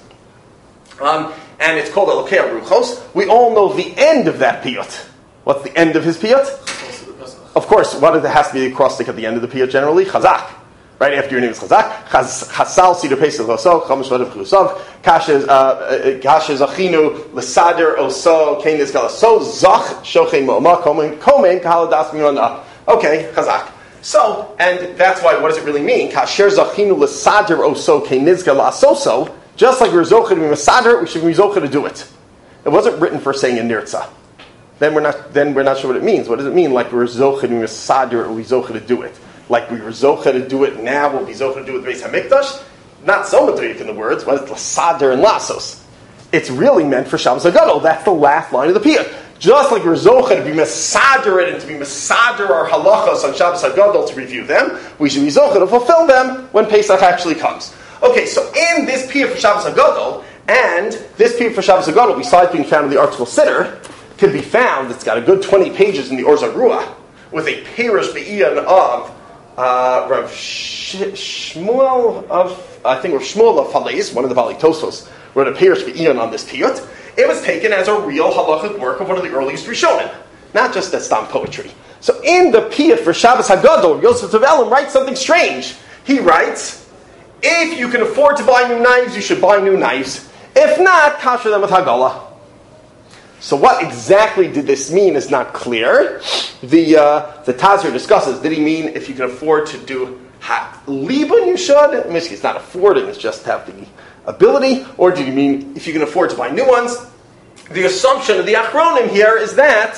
And it's called Elokei HaRuchos. We all know the end of that piyut. What's the end of his piyut? Of course, what has to be the acrostic at the end of the piyut generally? Chazak. Right after your name is Chazak. Chasal Siddur Pesach L'Oso, Chamash Vadav Chulusav, Kashez Zachinu, L'Sader Oso, Kein Nizgal So, Zach, Shochein Mo'oma, Komen, Kahaladas Minona. Okay, Chazak. So, and that's why, what does it really mean? Kasher Zachinu L'Sader Oso, Kein Nizgal Asoso, just like we're Zocha to be Masader, we should be Zocha to do it. It wasn't written for saying a Nirtza. Then we're not sure what it means. What does it mean? Like we're Zocha to be Masader, or we Zocha to do it? Like we were Zocha to do it now, we'll be Zocha to do it with Beis HaMikdash? Not so madrik in the words. What is L'Sader and Lasos? It's really meant for Shabbos HaGadol. That's the last line of the piyut. Just like we're Zocha to be Masader it and to be Masader our halachas on Shabbos HaGadol to review them, we should be Zocha to fulfill them when Pesach actually comes. Okay, so in this piyut for Shabbos HaGadol, and this piyut for Shabbos HaGadol, besides being found in the ArtScroll Siddur, can be found, it's got a good 20 pages in the Or Zarua, with a Pirush Be'iyan of Rav Shmuel of Falais, one of the Bali Tosfos, wrote a Pirush Be'iyan on this piyut. It was taken as a real halachic work of one of the earliest Rishonim, not just as stam poetry. So in the piyut for Shabbos HaGadol, Yosef Tov Elam writes something strange. He writes, if you can afford to buy new knives, you should buy new knives. If not, kasher them with Hagala. So what exactly did this mean is not clear. The Tazir discusses, did he mean if you can afford to do libun, you should? In this case, it's not affording, it's just have the ability. Or did he mean if you can afford to buy new ones? The assumption of the Achronim here is that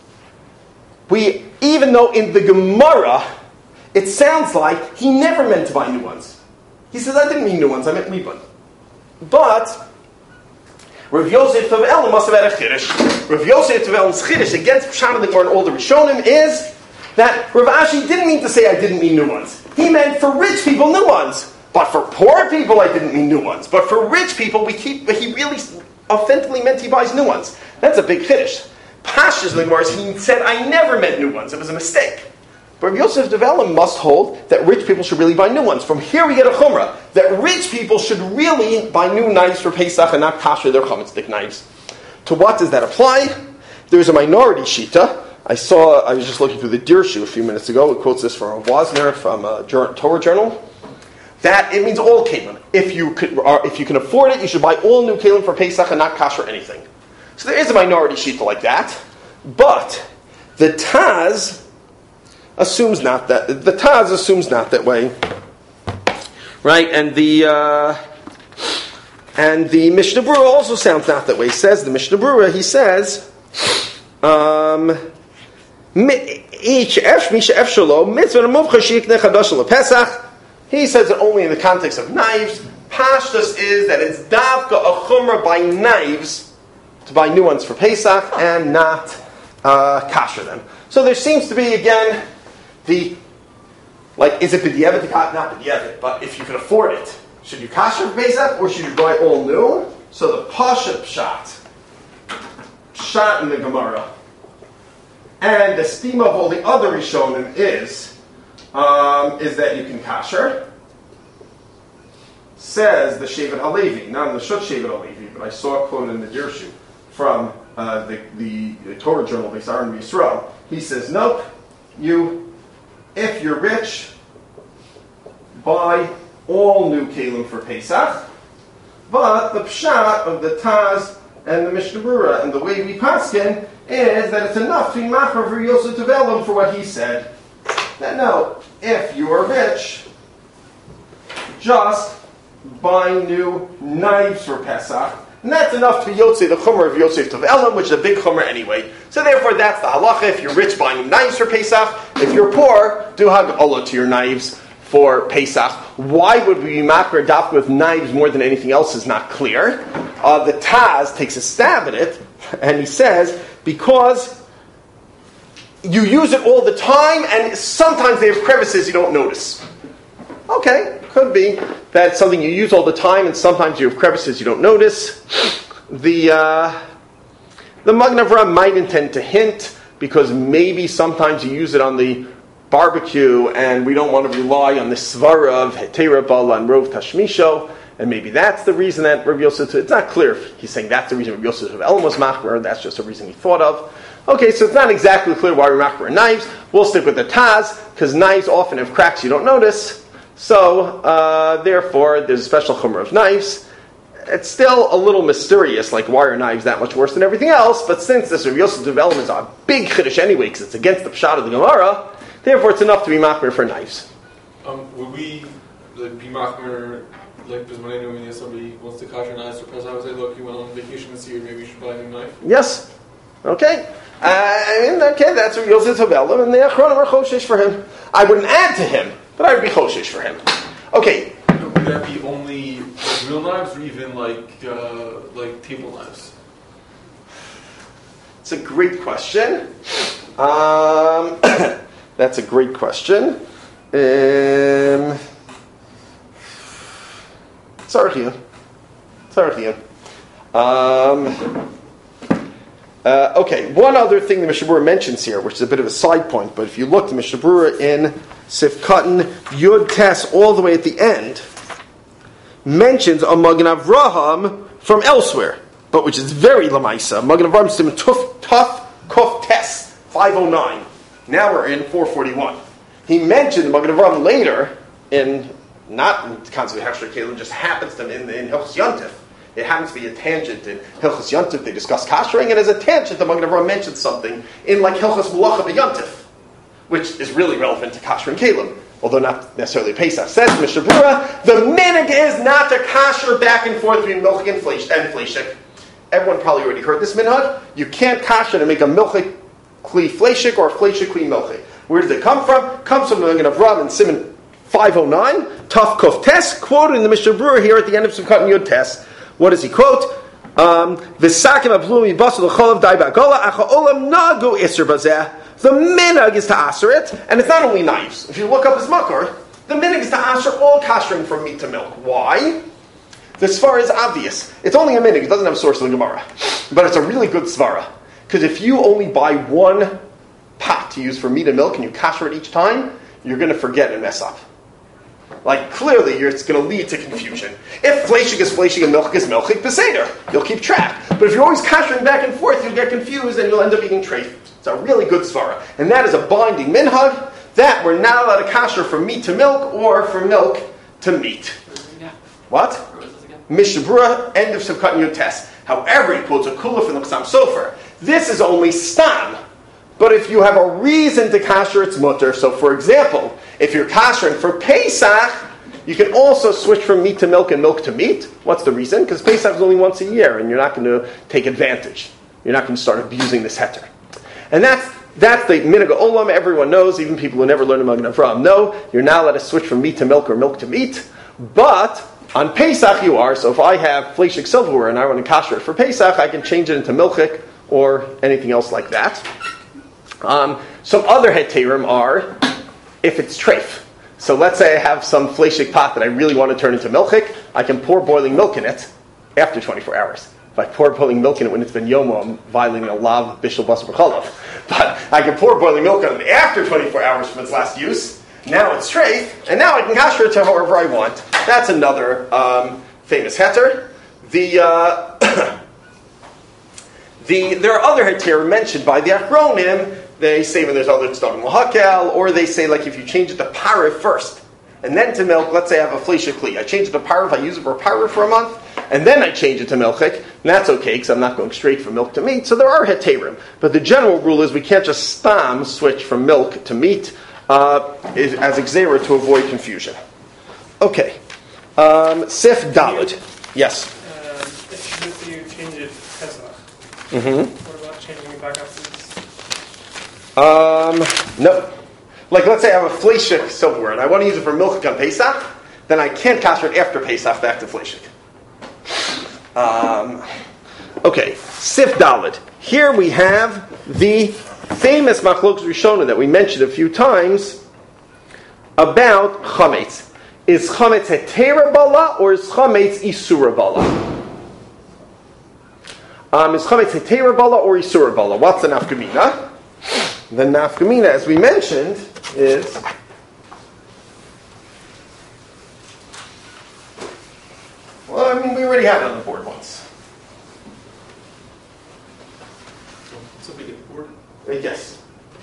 even though in the Gemara, it sounds like he never meant to buy new ones. He says, I didn't mean new ones, I meant libun. But Rav Yosef Tov Elam must have had a chiddush. Rav Yosef Tov Elam's chiddush against Pshat of the Gemara and all the Rishonim is that Rav Ashi didn't mean to say I didn't mean new ones. He meant for rich people new ones. But for poor people I didn't mean new ones. But for rich people he really authentically meant he buys new ones. That's a big chiddush. Pashas in the Gemara, he said I never meant new ones. It was a mistake. But Rabbi Yosef of Elam must hold that rich people should really buy new ones. From here we get a chumrah, that rich people should really buy new knives for Pesach and not kasher their chametz stick knives. To what does that apply? There's a minority shita. I was just looking through the Dirshu a few minutes ago. It quotes this from Wozner from a Torah journal. That it means all kelim. If you can afford it, you should buy all new kelim for Pesach and not kasher anything. So there is a minority shita like that, but the Taz assumes not that. The Taz assumes not that way, right? And the Mishnah Berurah also sounds not that way. He says the Mishnah Berurah. He says. He says it only in the context of knives. Pashtus is that it's davka a chumrah by knives to buy new ones for Pesach and not kasher them. So there seems to be again is it b'diavad? Not b'diavad, but if you can afford it, should you kasher for Pesach or should you buy all new? So the pasha pshat in the Gemara. And the stima of all the other Rishonim is that you can kasher. Says the Shevet HaLevi, not in the Shut Shevet HaLevi, but I saw a quote in the Dirshu from the Torah journal by Aaron Yisrael. He says, nope, if you're rich, buy all new kelim for Pesach, but the pshat of the Taz and the Mishnah Berurah and the way we paskin is that it's enough to be machar for Yosef of Elam for what he said. That no, if you are rich, just buy new knives for Pesach, and that's enough to be Yotzei, the chumrah of Yosef of Elam, which is a big chumrah anyway. So therefore, that's the halacha. If you're rich, buy new knives for Pesach. If you're poor, do hag'olah to your knives for Pesach. Why would we be makar dafka with knives more than anything else is not clear. The Taz takes a stab at it, and he says, because you use it all the time, and sometimes they have crevices you don't notice. Okay, could be that it's something you use all the time, and sometimes you have crevices you don't notice. The Magen Avraham might intend to hint, because maybe sometimes you use it on the barbecue, and we don't want to rely on the svara of hetera bala and rov tashmisho, and maybe that's the reason that Rabbi Yosef, it's not clear if he's saying that's the reason Rabbi Yosef of Elam was machmer, that's just a reason he thought of. Okay, so it's not exactly clear why we're machmer knives. We'll stick with the Taz, because knives often have cracks you don't notice, so therefore there's a special chumrah of knives. It's still a little mysterious, like why are knives that much worse than everything else, but since this Rabbi Yosef of Elam is a big chiddush anyway, because it's against the pshat of the Gemara, therefore it's enough to be machmer for knives. Would we be machmer, because when I know when somebody wants to kasher knives for Pesach, I would say, look, you went on vacation this year, maybe you should buy a new knife? Yes. Okay. That's Rabbi Yosef of Elam, and the Achronim are choshesh for him. I wouldn't add to him, but I would be choshesh for him. Okay. Would that be only real knives, or even like table knives? It's a great question. That's a great question. Tzarchia. Okay, one other thing the Mishnah Berurah mentions here, which is a bit of a side point, but if you look, the Mishnah Berurah in Sif Katan Yud Tes all the way at the end mentions a Magen Avraham from elsewhere, but which is very lamaisa. Magen Avraham Sim Tuf Kuf Tes 509. Now we're in 441. He mentioned Magen Avraham later in not in the concept of Hechsher Kelim, just happens to in Hilchos Yontif. It happens to be a tangent in Hilchos Yontif. They discuss kashering, and as a tangent, the Magen Avraham mentions something in like Hilchos Melacha B'Yontif, which is really relevant to kasher and kelim, although not necessarily Pesach. Says Mishnah Berurah, the minhag is not to kasher back and forth between milchik and fleshik. Everyone probably already heard this minhag. You can't kasher to make a milchik kli fleshik or a fleshik kli milchik. Where does it come from? It comes from the Magen Avraham in Siman 509, Taf Kuf Tes, quoted in the Mishnah Berurah here at the end of Sivkat and Yud Tes. What does he quote? V'sakim aplumi basel l'cholav dai ba'gola acha olam nagu iser bazeh. The minhag is to aser it, and it's not only knives. If you look up his makor, the minhag is to aser all kashering from meat to milk. Why? The svara is obvious. It's only a minhag. It doesn't have a source in the Gemara, but it's a really good svara, because if you only buy one pot to use for meat and milk and you kasher it each time, you're going to forget and mess up. Like, clearly, it's going to lead to confusion. If fleshig is fleshig and milk is milchik, beseder, you'll keep track. But if you're always kashering back and forth, you'll get confused and you'll end up eating treif. It's a really good svara. And that is a binding minhag that we're not allowed to kasher from meat to milk or from milk to meat. What? Mishabura, end of Sivkat and Yotes. However, he quotes a kula from the Chassam Sofer. This is only stam. But if you have a reason to kasher, it's mutter. So, for example, if you're kashering for Pesach, you can also switch from meat to milk and milk to meat. What's the reason? Because Pesach is only once a year, and you're not going to take advantage. You're not going to start abusing this heter. And that's the minhag olam. Everyone knows, even people who never learn Magen Avraham know, you're not allowed to switch from meat to milk or milk to meat. But on Pesach you are. So if I have fleshig silverware and I want to kasher it for Pesach, I can change it into milchik or anything else like that. Some other heterim are if it's treif. So let's say I have some fleshig pot that I really want to turn into milchik. I can pour boiling milk in it after 24 hours. If I pour boiling milk in it when it's been yomo, I'm violating a lav bishul basar b'chalav. But I can pour boiling milk in it after 24 hours from its last use. Now it's treif, and now I can kasher it to however I want. That's another famous heter. There are other heterim mentioned by the Achronim. They say when there's other tzedakah muhakel, or they say like if you change it to parif first, and then to milk. Let's say I have a fleshig kli. I change it to parif, I use it for parif for a month, and then I change it to milchik, and that's okay because I'm not going straight from milk to meat. So there are heterim, but the general rule is we can't just stam switch from milk to meat as exera to avoid confusion. Okay, Sif Daled. Yes. If you change it Pesach, what about changing it back afterwards? No. Like, let's say I have a fleshig silverware and I want to use it for milk on Pesach, then I can't kasher it after Pesach back to fleshig. Okay, Sif Daled. Here we have the famous Machlokes Rishona that we mentioned a few times about chametz. Is chametz hetera bala or is chametz isura bala? Is chametz hetera bala or isura bala? What's the nafkamina? The nafkamina, as we mentioned, is we already had it on the board once. Something get the board. Yes.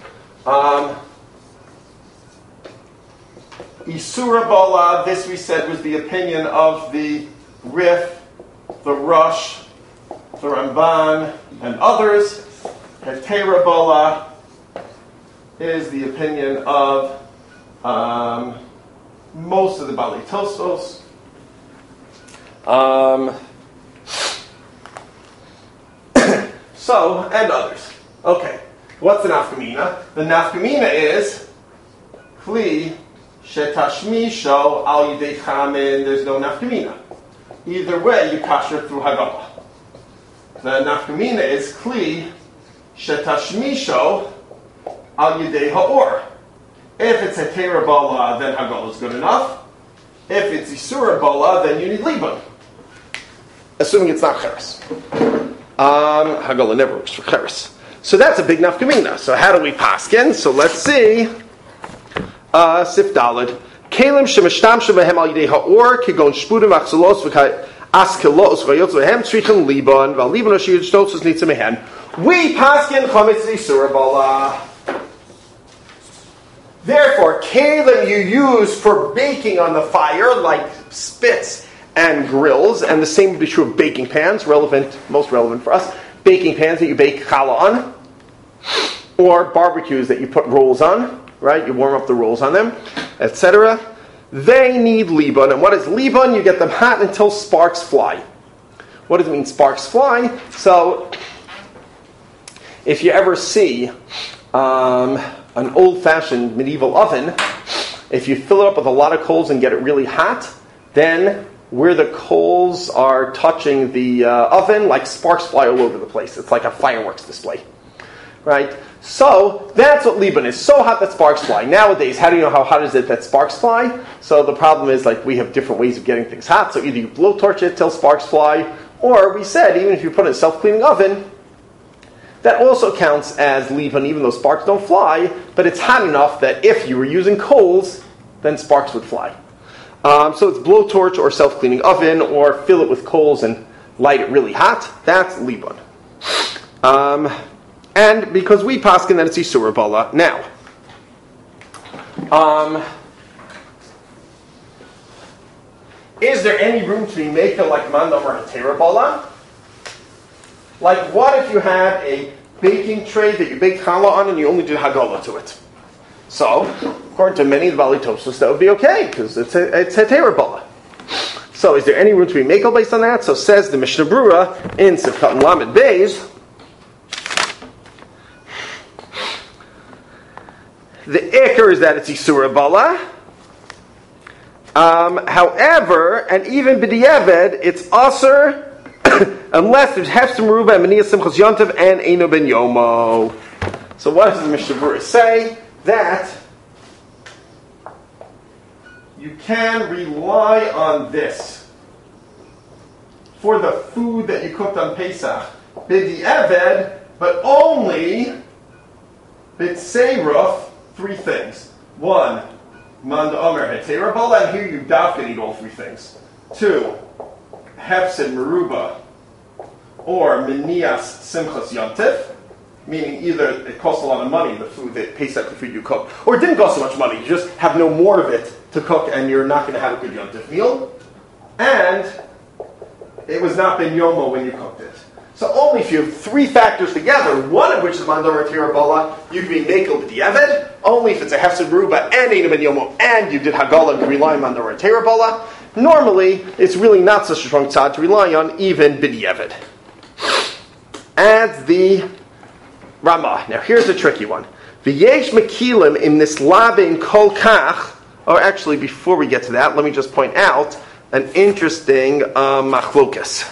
Isura Bala, this we said was the opinion of the Rif, the Rush, the Ramban, and others. Hetera Bala is the opinion of most of the Bali Tosfos. And others. Okay. What's the nafkamina? The nafkamina is kli shetashmisho al yidei chamin. There's no nafkamina. Either way, you kasher through hagala. The nafkamina is kli shetashmisho al yidei haor. If it's a hetera bala, then hagala is good enough. If it's isura bala, then you need liban. Assuming it's not cheres. Hagala never works for cheres. So that's a big nafkamina. So how do we paskin? So let's see. Sif Daled. Kalim shemashtam shebehem al yidei haor kigon shpudim achzelos v'kai askelos v'yotz v'hem tzrichim liban v'al liban oshir shtotzos nitzim mehen. We paskin chametz isura bala. Therefore, kalim you use for baking on the fire, like spits and grills, and the same would be true of baking pans, most relevant for us, baking pans that you bake challah on, or barbecues that you put rolls on, right? You warm up the rolls on them, etc. They need liban, and what is liban? You get them hot until sparks fly. What does it mean, sparks fly? So, if you ever see an old-fashioned medieval oven, if you fill it up with a lot of coals and get it really hot, then where the coals are touching the oven, like sparks fly all over the place. It's like a fireworks display, right? So that's what liban is. So hot that sparks fly. Nowadays, how do you know how hot is it that sparks fly? So the problem is, like, we have different ways of getting things hot. So either you blowtorch it till sparks fly, or we said even if you put it in a self-cleaning oven, that also counts as Liban, even though sparks don't fly, but it's hot enough that if you were using coals, then sparks would fly. So it's blowtorch or self-cleaning oven, or fill it with coals and light it really hot. That's Liban. And because we paskin that it's Isur Bala. Now, is there any room to be making like mandam or hetera bala? Like, what if you had a baking tray that you baked challah on and you only did hagala to it? So, according to many of the Bali Tosfos, that would be okay because it's hetera bala. So, is there any room to be makel based on that? So, says the Mishnah Brura in Sifkat and Lamed Beis. The ikar is that it's Isura Bala. However, and even b'di'eved, it's Asur unless there's Hefsim Meruba and Meniyas Simchas Yontav and Eino Ben Yomo. So what does the Mishnah Brura say? That you can rely on this for the food that you cooked on Pesach. B'di'eved, but only b'tseiruf, three things. One, Manda Omer Hetera Bala, and here you dafka need all three things. Two, Hefsid Meruba, or Minias Simchas Yontif, meaning either it costs a lot of money, the food that Pesach, the food you cook, or it didn't cost so much money, you just have no more of it to cook and you're not going to have a good Yontif meal, and it was not Ben Yomo when you cooked it. So only if you have three factors together, one of which is Mandor Hetera Bala, you can be Mekel B'di'eved. Only if it's a Hefsid Meruba and Eino Ben Yomo and you did Hagala and rely on Mandor Hetera Bala. Normally, it's really not such a strong tzad to rely on, even B'di'eved. Adds the Ramah. Now here's a tricky one. V'yesh Mekilim in this Labin Kol Kach. Or actually, before we get to that, let me just point out an interesting machlokas.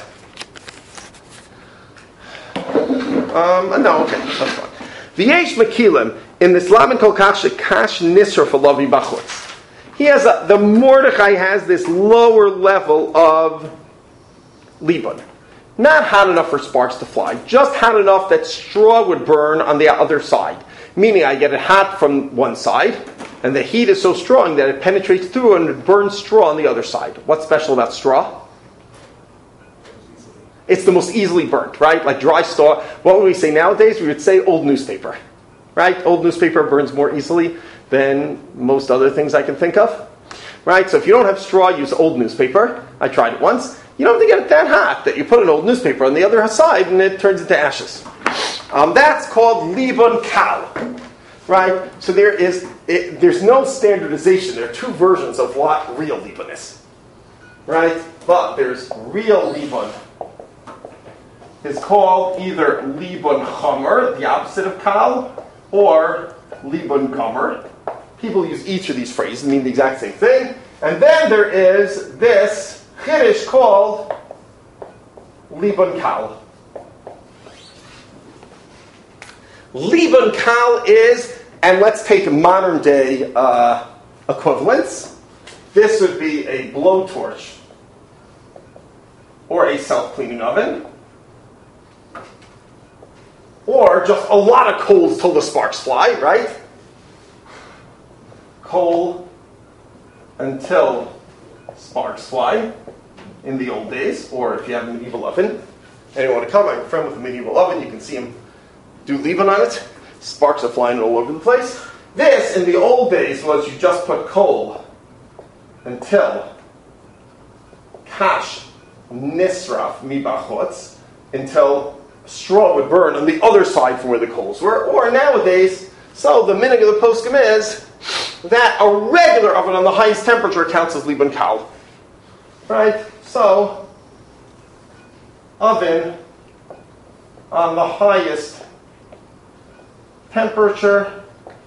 No, okay, that's fine. V'yesh Mekilim in this Laban Kol Kach Shekash Nisr for Lavi Bachutz. He has the Mordechai has this lower level of Liban. Not hot enough for sparks to fly, just hot enough that straw would burn on the other side. Meaning I get it hot from one side, and the heat is so strong that it penetrates through and it burns straw on the other side. What's special about straw? It's the most easily burnt, right? Like dry straw. What would we say nowadays? We would say old newspaper, right? Old newspaper burns more easily than most other things I can think of, right? So if you don't have straw, use old newspaper. I tried it once. You don't have to get it that hot that you put an old newspaper on the other side and it turns into ashes. That's called Liban Kal, right? So there's no standardization. There are two versions of what real Liban is, right? But there's real Liban. It's called either Liban Chomer, the opposite of Kal, or Liban Gomer. People use each of these phrases, mean the exact same thing. And then there is this Chiddush called Liban Kal. Liban Kal is, and let's take modern day equivalents. This would be a blowtorch or a self-cleaning oven, or just a lot of coals till the sparks fly, right? Coal until sparks fly in the old days, or if you have a medieval oven. Anyone want to come? I'm a friend with a medieval oven. You can see him do Liban on it. Sparks are flying all over the place. This, in the old days, was you just put coal until kash nisraf mibachutz, until straw would burn on the other side from where the coals were. Or nowadays, so the minig of the poskim is that a regular oven on the highest temperature counts as Liban Kal. Right? So, oven on the highest temperature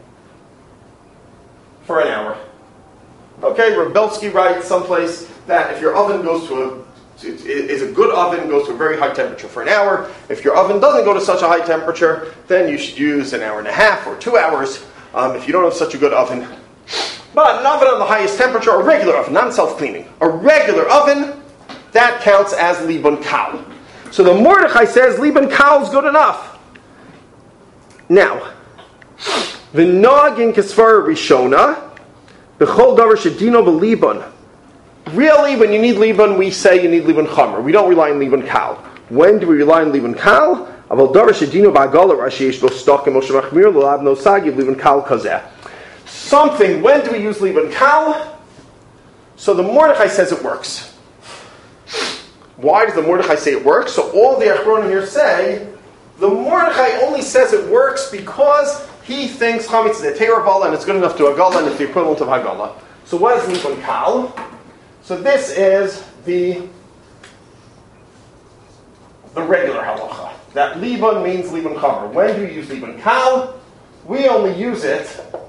for an hour. Okay, Rebelsky writes someplace that if your oven goes is a good oven, goes to a very high temperature for an hour. If your oven doesn't go to such a high temperature, then you should use an hour and a half or 2 hours if you don't have such a good oven. But an oven on the highest temperature, a regular oven, not self-cleaning, a regular oven, that counts as Liban Kal. So the Mordechai says Liban Kal is good enough. Now, the Nagin Kesfara Rishona, B'chol Davar Shedino B'Liban. Really, when you need Liban, we say you need Liban Chamer. We don't rely on Liban Kal. When do we rely on Liban Kal? Aval Davar Shedino B'Agala Rashi Yesh Lo Stok and Moshe Machmir L'Lab No Sagi Liban Kal Kazeh. Something. When do we use Liban Kal? So the Mordechai says it works. Why does the Mordechai say it works? So all the Achronim here say the Mordechai only says it works because he thinks Chametz is a Terabala and it's good enough to Hagala and it's the equivalent of Hagala. So what is Liban Kal? So this is the regular halacha. That Liban means Liban Chamer. When do you use Liban Kal? We only use it,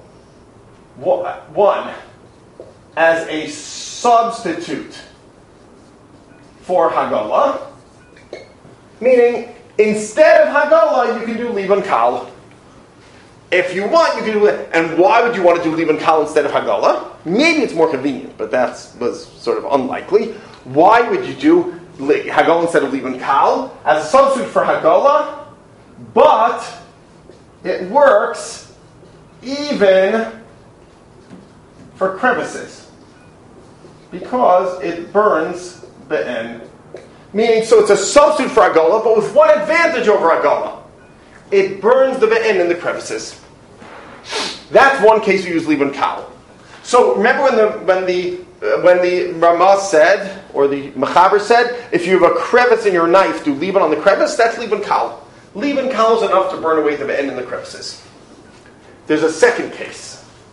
one, as a substitute for Hagala, meaning instead of Hagala, you can do Liban Kal. If you want, you can do it. And why would you want to do Liban Kal instead of Hagala? Maybe it's more convenient, but that was sort of unlikely. Why would you do Hagala instead of Liban Kal? As a substitute for Hagala, but it works even for crevices, because it burns be'en. Meaning, so it's a substitute for Hagala, but with one advantage over Hagala. It burns the be'en in the crevices. That's one case we use Liban Kal. So remember when the Ramah said, or the Mechaber said, if you have a crevice in your knife, do Liban on the crevice? That's Liban Kal. Liban Kal is enough to burn away the be'en in the crevices. There's a second case.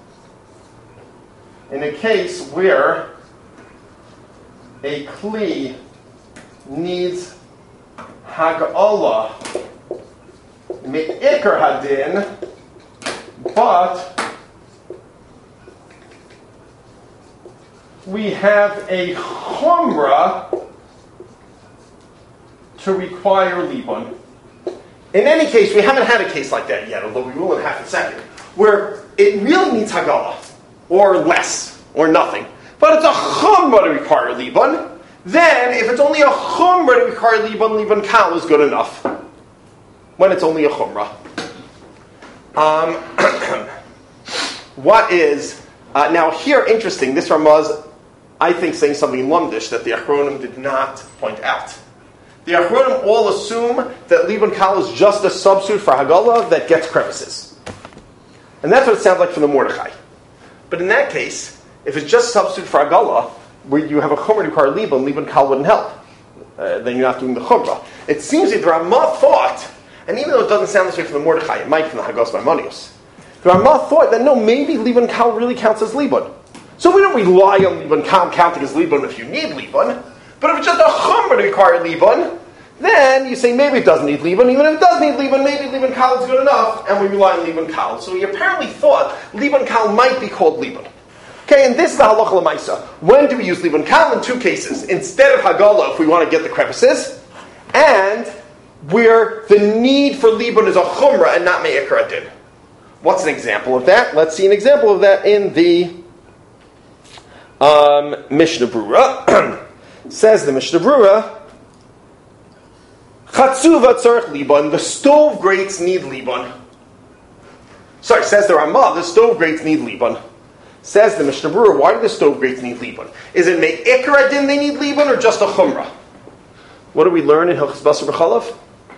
In a case where a Kli needs Hagala Me'ikar Hadin, but we have a Chumrah to require Liban. In any case, we haven't had a case like that yet, although we will in half a second, where it really needs Hagala, or less, or nothing. But it's a Chumrah to require Liban. Then, if it's only a Chumrah to require Liban, Liban Kal is good enough. When it's only a Chumrah. What is... now here, interesting, this Ramaz, I think, saying something in Lumdish that the Achronim did not point out. The Achronim all assume that Liban Kal is just a substitute for Hagala that gets crevices. And that's what it sounds like from the Mordechai. But in that case, if it's just substitute for Hagala, where you have a Chumrah to require Liban Kal wouldn't help. Then you're not doing the Chumrah. It seems that the Ramah thought, and even though it doesn't sound this way from the Mordechai, it might from the Hagos Maimonios, the Ramah thought that no, maybe Liban Kal really counts as Liban. So we don't rely on Liban Kal counting as Liban if you need Liban, but if it's just a Chumrah to require Liban, then you say maybe it doesn't need Liban. Even if it does need Liban, maybe Liban Kal is good enough, and we rely on Liban Kal. So he apparently thought Liban Kal might be called Liban. Okay, and this is the halacha l'maisa. When do we use Liban Kal? In two cases. Instead of Hagala, if we want to get the crevices, and where the need for Liban is a Chumrah and not Me'ikar Adin. What's an example of that? Let's see an example of that in the Mishnah Brura. Says the Mishnah Brura, Chatzuva tzarech Liban, the stove grates need Liban. Sorry, says the Ramah, the stove grates need Liban. Says the Mishnah Brura, why do the stove grates need Liban? Is it Me'ikar Adin they need Liban, or just a Chumrah? What do we learn in Hilchos Basar B'Chalav?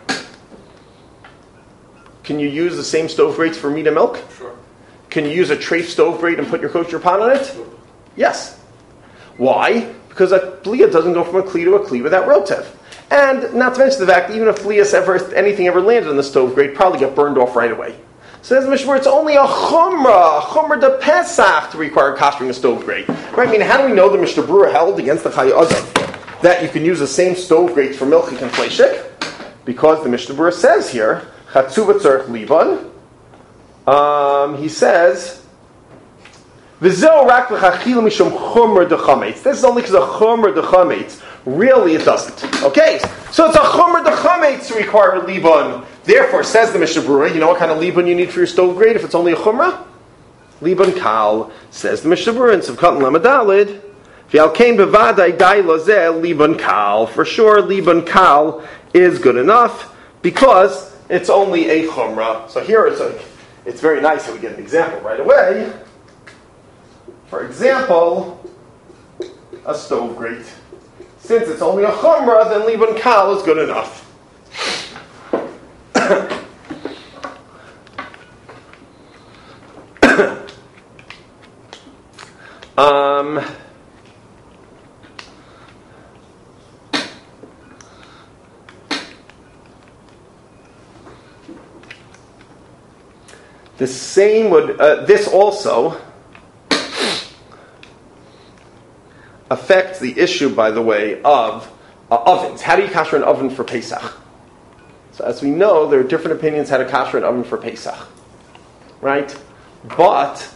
Can you use the same stove grates for meat and milk? Sure. Can you use a treif stove grate and put your kosher pan on it? Sure. Yes. Why? Because a Blia doesn't go from a Kli to a Kli without rotev. And not to mention the fact that even if anything ever landed on the stove grate, probably got burned off right away. So as Mishmur, it's only a chumrah de Pesach to require kashering a stove grate. Right? I mean, how do we know the Mishnah Brura held against the Chayei Azav that you can use the same stove grates for milchik and fleishik? Because the Mishnah Brura says here, Chatzuva tzarech Liban, he says, V'zeh rak l'chachila mishum chumrah de chametz. This is only because of chumrah de chametz. Really, it doesn't. Okay, so it's a chumrah de chametz to require a Liban. Therefore, says the Mishnah Brura, you know what kind of Liban you need for your stove grate if it's only a chumrah? Liban Kal. Says the Mishnah Brura in Sivkatan Lamadalid, V'alkein bevadai dai lazeh Liban Kal. For sure, Liban Kal is good enough because it's only a chumrah. So here it's very nice that we get an example right away. For example, a stove grate. Since it's only a chumrah, then liban kal is good enough. The same would, this also affects the issue, by the way, of ovens. How do you kasher an oven for Pesach? So as we know, there are different opinions how to kasher an oven for Pesach. Right? But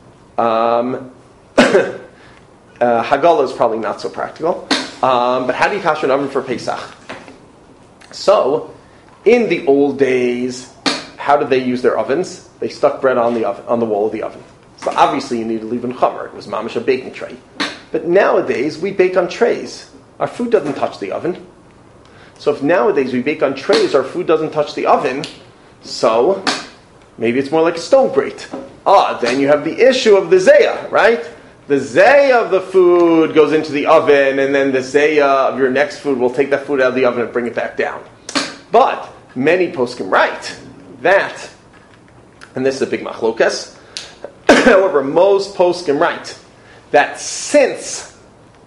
Hagala is probably not so practical. But how do you kasher an oven for Pesach? So, in the old days, how did they use their ovens? They stuck bread on the oven, on the wall of the oven. So obviously you need to leave in chamer. It was mamish a baking tray. But nowadays we bake on trays. Our food doesn't touch the oven. So if nowadays we bake on trays, our food doesn't touch the oven. So maybe it's more like a stove grate. Then you have the issue of the zayah, right? The zayah of the food goes into the oven, and then the zayah of your next food will take that food out of the oven and bring it back down. But many poskim write that, and this is a big machlokas, however, most poskim write that since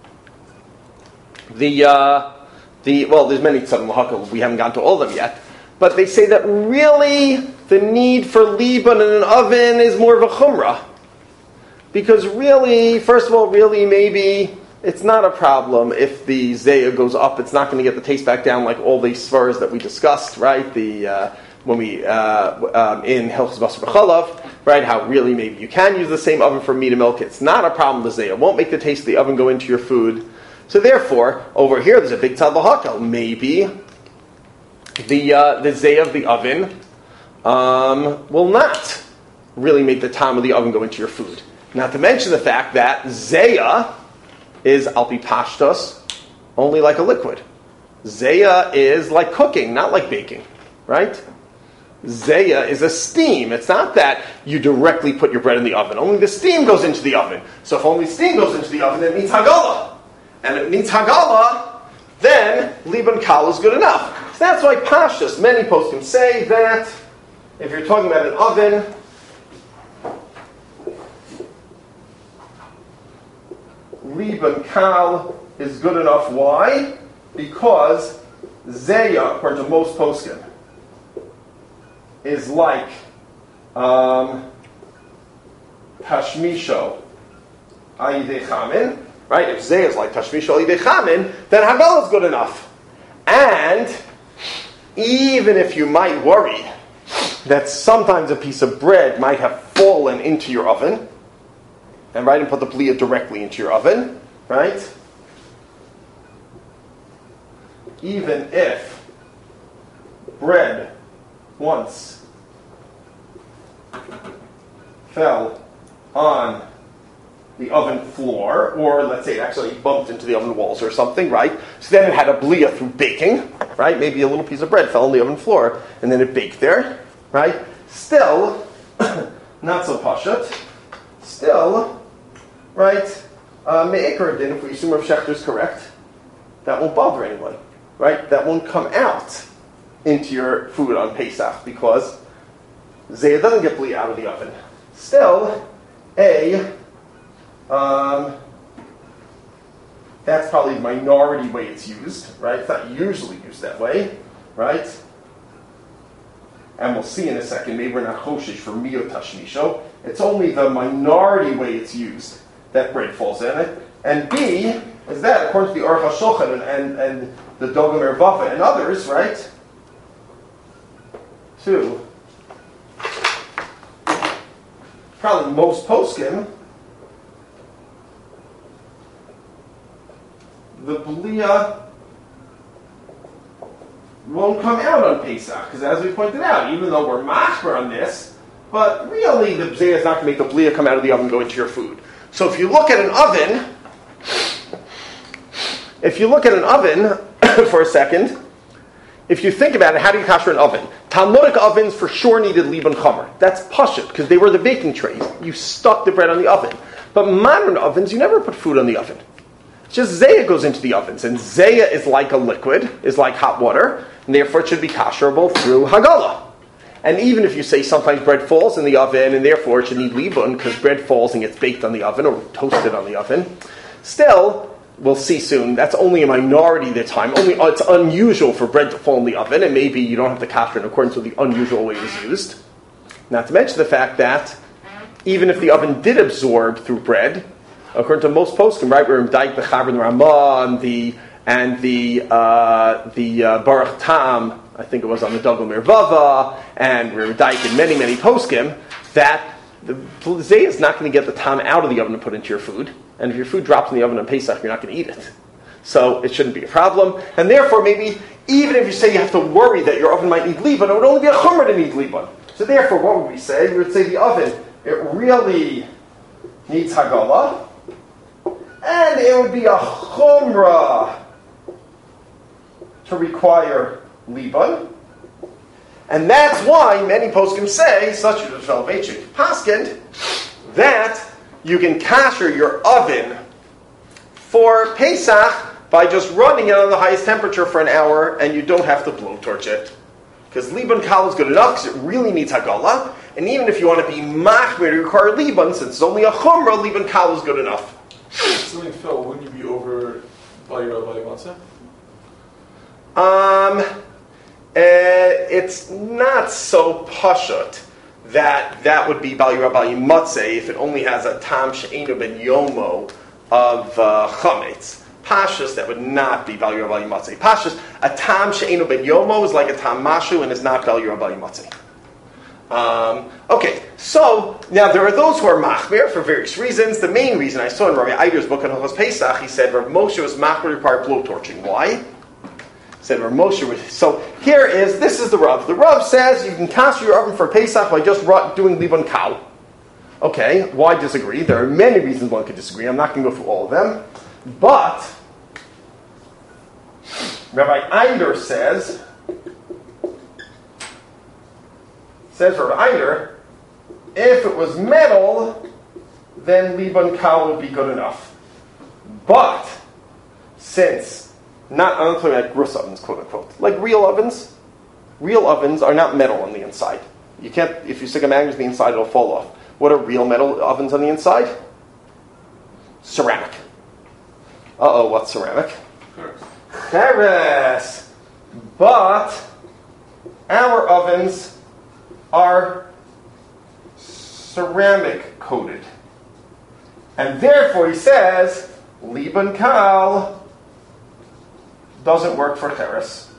well, there's many tzaddim lahakal, we haven't gotten to all of them yet, but they say that really the need for liban in an oven is more of a chumrah. Because really, first of all, really maybe it's not a problem if the zayah goes up. It's not going to get the taste back down like all these svaras that we discussed, right? When we in Hilchos Basar B'Chalav, right? How really maybe you can use the same oven for meat and milk. It's not a problem. The zayah won't make the taste of the oven go into your food. So therefore, over here there's a big tzad l'hakal. Maybe the zayah of the oven will not really make the time of the oven go into your food. Not to mention the fact that zayah is alpi pashtos, only like a liquid. Zayah is like cooking, not like baking, right? Zayah is a steam. It's not that you directly put your bread in the oven. Only the steam goes into the oven. So if only steam goes into the oven, it needs hagala. And if it needs hagala, then liban kal is good enough. So that's why pashtos, many poskim say that if you're talking about an oven, liban kal is good enough. Why? Because zayah, according to most poskim, is like tashmisho ayidei chamin, right? If zayah is like tashmisho ayidei chamin, then hagala is good enough. And even if you might worry that sometimes a piece of bread might have fallen into your oven, and right, and put the bliya directly into your oven, right? Even if bread once fell on the oven floor, or let's say it actually bumped into the oven walls or something, right? So then it had a bliya through baking, right? Maybe a little piece of bread fell on the oven floor, and then it baked there, right? Still, not so pashut. Still, right? Me'ikar din, if we assume Rav Shechter is correct, that won't bother anyone, right? That won't come out into your food on Pesach because zayah doesn't get bliya out of the oven. Still, that's probably the minority way it's used, right? It's not usually used that way, right? And we'll see in a second, maybe we're not choshish for miyot tashmisho. It's only the minority way it's used that bread falls in it. And B is that, according to the Aruch HaShulchan and the Dogam Ervafa and others, right? 2. Probably most poskim, the bliya won't come out on Pesach, because as we pointed out, even though we're mashber on this, but really the zayah is not going to make the bliya come out of the oven and go into your food. So if you look at an oven, for a second, if you think about it, how do you kasher an oven? Talmudic ovens for sure needed liban chomer. That's pashut, because they were the baking trays. You stuck the bread on the oven. But modern ovens, you never put food on the oven. Just zayah goes into the ovens, and zayah is like a liquid, is like hot water, and therefore it should be kasherable through hagala. And even if you say sometimes bread falls in the oven, and therefore it should need liban, because bread falls and gets baked on the oven, or toasted on the oven, still, we'll see soon, that's only a minority of the time. It's unusual for bread to fall in the oven, and maybe you don't have the kasher in accordance with the unusual way it was used. Not to mention the fact that even if the oven did absorb through bread, according to most poskim, right, where Daik the Chaber and Ramah and the Baruch Tam, I think it was on the Dagul Mervava, and we're Daik in many, many poskim, that the zayah is not going to get the tam out of the oven to put into your food. And if your food drops in the oven on Pesach, you're not going to eat it. So it shouldn't be a problem. And therefore, maybe, even if you say you have to worry that your oven might need liban, it would only be a chumrah to need liban. So therefore, what would we say? We would say the oven, it really needs hagala, and it would be a chumrah to require liban. And that's why many poskim say, such as the Shalveichik Paskind, that you can kasher your oven for Pesach by just running it on the highest temperature for an hour, and you don't have to blowtorch it. Because liban kal is good enough, because it really needs hagala. And even if you want to be machmir to require liban, since it's only a chumrah, liban kal is good enough. Something fell, wouldn't you be over by your matzah? It's not so pashut that would be Bali Rabbi Matzeh if it only has a tam she'enu ben yomo of chametz. Pashas, that would not be Bali Rabbi Matzeh. Pashas, a tam she'enu ben yomo is like a tam mashu and is not Bali Rabbi Matzeh. Okay, so now there are those who are machmir for various reasons. The main reason I saw in Rabbi Eider's book on Hilchos Pesach, he said Rav Moshe was machmir required blowtorching. Why? Said Rav Moshe was, so this is the Rav. The Rav says you can kasher your oven for Pesach by just doing liban kal. Okay, why disagree? There are many reasons one could disagree. I'm not going to go through all of them. But Rabbi Eider says Rabbi Eider, if it was metal, then liban kal would be good enough. But since I'm talking like grus ovens, quote unquote. Like real ovens are not metal on the inside. You can't, if you stick a magnet in the inside, it'll fall off. What are real metal ovens on the inside? Ceramic. What's ceramic? Cheres. But our ovens are ceramic coated. And therefore he says, liban kal doesn't work for cheres.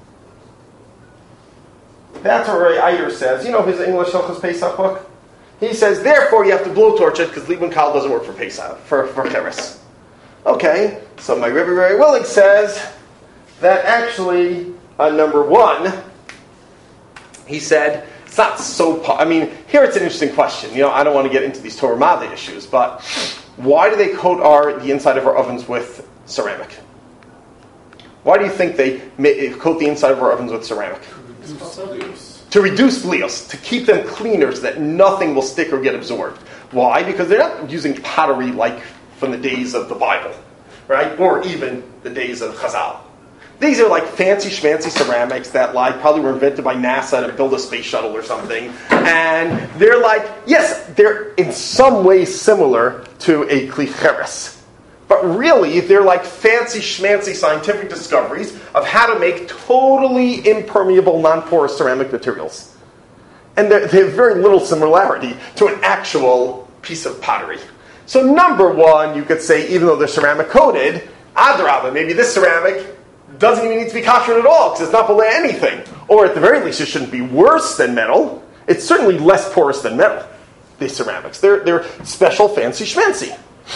That's what Ray Eider says. You know his English Hilchos Pesach book? He says, therefore you have to blowtorch it because liban kal doesn't work for Pesach, for cheres. Okay, so my Rebbe Ray Willig says that actually, number one, he said, it's not so, here it's an interesting question. I don't want to get into these Torah Mada issues, but why do they coat the inside of our ovens with ceramic? Why do you think they coat the inside of our ovens with ceramic? To reduce blios, to keep them cleaner so that nothing will stick or get absorbed. Why? Because they're not using pottery like from the days of the Bible, right? Or even the days of Chazal. These are like fancy schmancy ceramics that probably were invented by NASA to build a space shuttle or something. And they're they're in some ways similar to a kli cheres. But really, they're like fancy schmancy scientific discoveries of how to make totally impermeable, non-porous ceramic materials. And they have very little similarity to an actual piece of pottery. So number one, you could say, even though they're ceramic coated, adrabah, maybe this ceramic doesn't even need to be kasher at all because it's not below anything. Or at the very least, it shouldn't be worse than metal. It's certainly less porous than metal, these ceramics. They're special, fancy schmancy.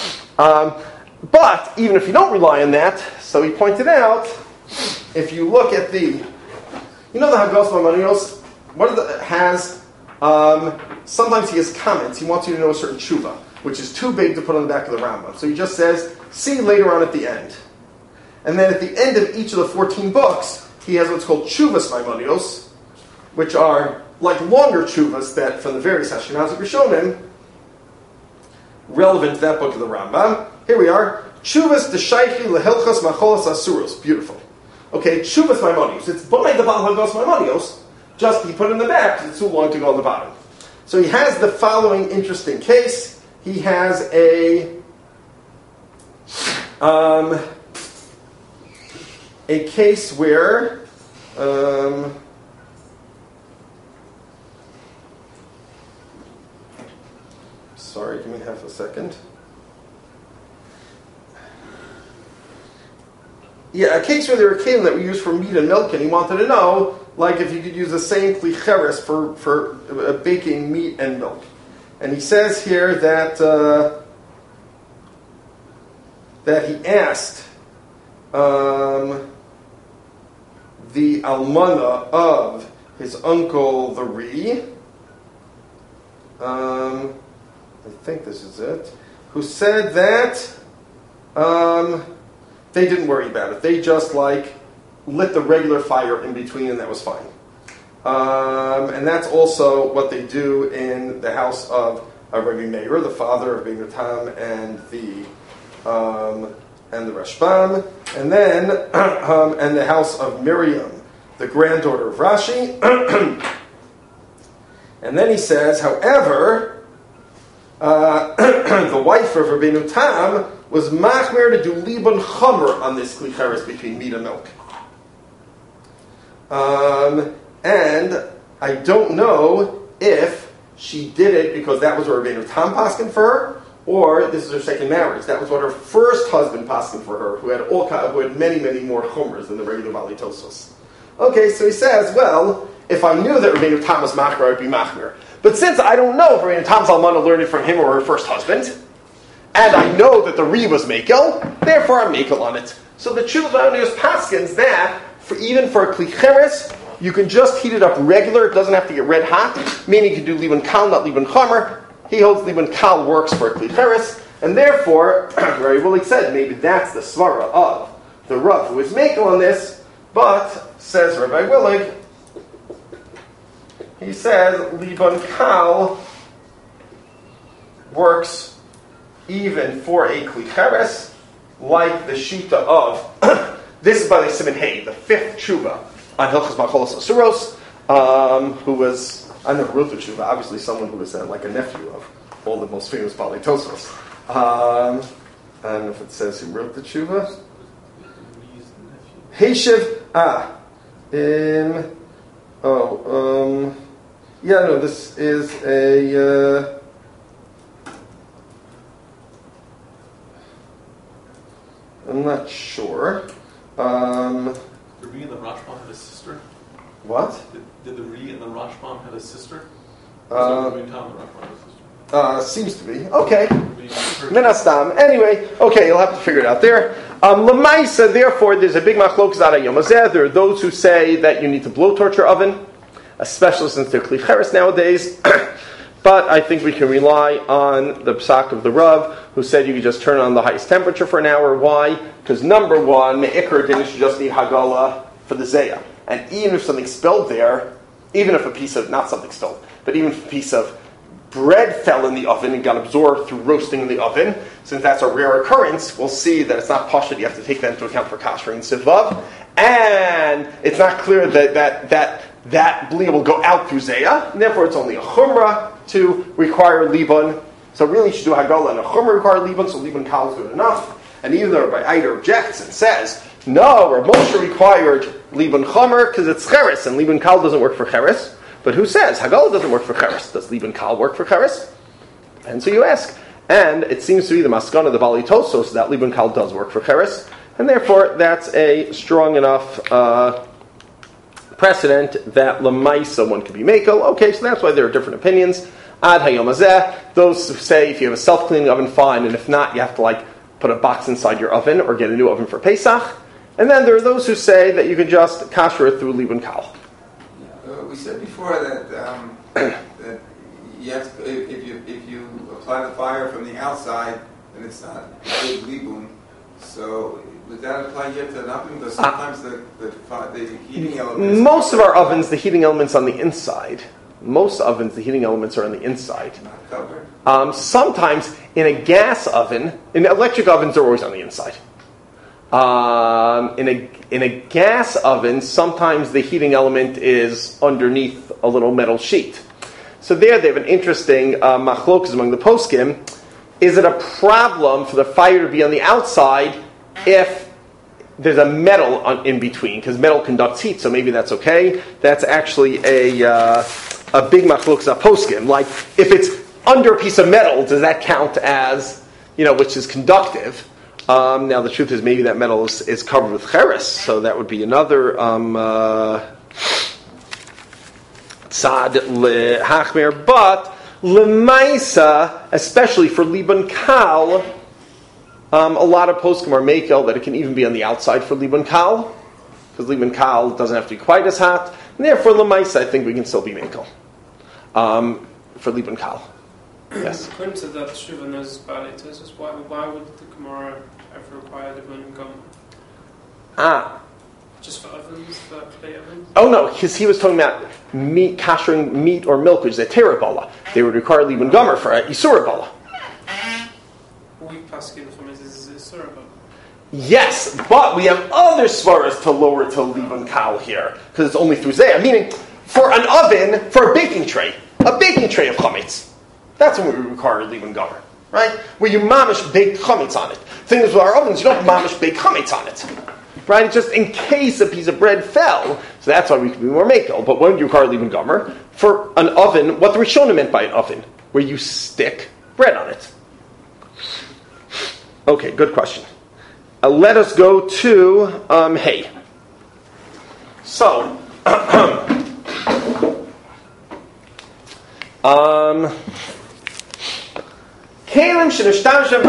But even if you don't rely on that, so he pointed out, if you look at the Hagos Mamanios, sometimes he has comments. He wants you to know a certain tshuva, which is too big to put on the back of the Rambam. So he just says, see later on at the end. And then at the end of each of the 14 books, he has what's called Chuvas Maimonios, which are like longer Chuvas that from the various Ashkenazi Rishonim, relevant to that book of the Rambam. Here we are. Chuvas Deshaychi Lehilchas Macholas Asuros. Beautiful. Okay, Chuvas Maimonios. It's Bonai the Baal Hagos Maimonios, just he put it in the back because it's too long to go on the bottom. So he has the following interesting case. He has a case where sorry, give me half a second. Yeah, a case where there were kelim that we use for meat and milk, and he wanted to know, like, if you could use the same klicheres for baking meat and milk. And he says here that that he asked the almana of his uncle, the Ri, I think this is it, who said that they didn't worry about it. They just lit the regular fire in between, and that was fine. And that's also what they do in the house of Rabbi Meir, the father of Bein Tam and the Rashbam, and then and the house of Miriam, the granddaughter of Rashi. And then he says, however, the wife of Rabbeinu Tam was machmer to do liban chomer on this klicheres between meat and milk. And I don't know if she did it because that was what Rabbeinu Tam paskin for her, or this is her second marriage. That was what her first husband paskin for her, who had many, many more chumras than the regular Bali Tosos. Okay, so he says, well, if I knew that Rabbeinu Tam was machmer, I'd be machmer. But since I don't know if Rabbeinu Tam's almana learned it from him or her first husband, and I know that the Ri was Mekel, therefore I'm Mekel on it. So the Chuvas Maimonios paskins that, even for a klicheres, you can just heat it up regular, it doesn't have to get red hot, meaning you can do liban kal, not liban chomer. He holds liban kal works for a klicheres, and therefore, very well he said, maybe that's the svara of the Rav who is Mekel on this, but, says Rabbi Willig, he says liban kal works even for a klicheres, like the shita of this is by the Simon Hay, the fifth tshuva on Hilchos Macholos Asuros, who was, I don't know who wrote the tshuva, obviously someone who was like a nephew of all the most famous Bali Tosos. I don't know if it says who wrote the tshuva. Heishiv, this is a I'm not sure. The Ri and the Rashbam had a sister? What? Did the Ri and the Rashbam had a sister? Seems to be. Okay. Minastam. Anyway, okay, you'll have to figure it out there. Lamaisa, therefore, there's a big machlokas out of Yomazeh. There are those who say that you need to blowtorch your oven, especially since they're klicheres nowadays. But I think we can rely on the psak of the Rav, who said you could just turn on the highest temperature for an hour. Why? Because number one, me'ikr din, you just need hagala for the zayah. And even if something spilled there, even if a piece of, not something spilled, but even if a piece of bread fell in the oven and got absorbed through roasting in the oven, since that's a rare occurrence, we'll see that it's not pashut, you have to take that into account for kasher and sivav. And it's not clear that bli will go out through zayah, and therefore it's only a chumrah to require liban. So really you should do hagala and a chumrah require liban, so liban kal is good enough. And even though Rabbi Eider objects and says, no, Rav Moshe required liban chomer because it's cheres, and liban kal doesn't work for cheres. But who says hagala doesn't work for cheres? Does liban kal work for cheres? And so you ask. And it seems to be the maskana of the Bali Tosos that liban kal does work for cheres, and therefore that's a strong enough precedent that lemaisa one could be mekel. Okay, so that's why there are different opinions. Ad hayomazeh, those who say if you have a self-cleaning oven, fine, and if not, you have to put a box inside your oven or get a new oven for Pesach. And then there are those who say that you can just kasher it through liban kal. We said before that that you have to, if you apply the fire from the outside, then it's not good libun. So Would that apply here to an oven? Because sometimes the heating element. Most of our ovens, the heating element's on the inside. Most ovens, the heating elements are on the inside. Not covered. Sometimes in a gas oven, in electric ovens, they're always on the inside. In a gas oven, sometimes the heating element is underneath a little metal sheet. So there they have an interesting machlokas among the poskim. Is it a problem for the fire to be on the outside if there's a metal in between? Because metal conducts heat, so maybe that's okay. That's actually a big machlokas poskim. Like, if it's under a piece of metal, does that count as, which is conductive? Now the truth is maybe that metal is covered with cheres, so that would be another tzad lehachmer. But lemaisa, especially for liban kal, a lot of poskim are makel that it can even be on the outside for liban kal, because liban kal doesn't have to be quite as hot, and therefore lemaisa I think we can still be makel for liban kal. Yes. According to that Shuva knows about it, why would the Gemara ever require the Liban Gum? Just for ovens, for clay ovens? Oh no, because he was talking about meat, kashering meat or milk, which is a terabala. They would require Liban Gomer for a Isurabala. We paskin from it is Isurabala. Yes, but we have other svaras to lower to Liban Kal here, because it's only through Zayah. Meaning, for an oven, for a baking tray of chametz. That's when we require Liban Gomer, right? Where you mamish bake chametz on it. Thing is, with our ovens, you don't mamish bake chametz on it, right? It's just in case a piece of bread fell, so that's why we can be more makel. But when you require Liban Gomer for an oven, what the Rishonim meant by an oven, where you stick bread on it. Okay, good question. Let us go to hay. So. This is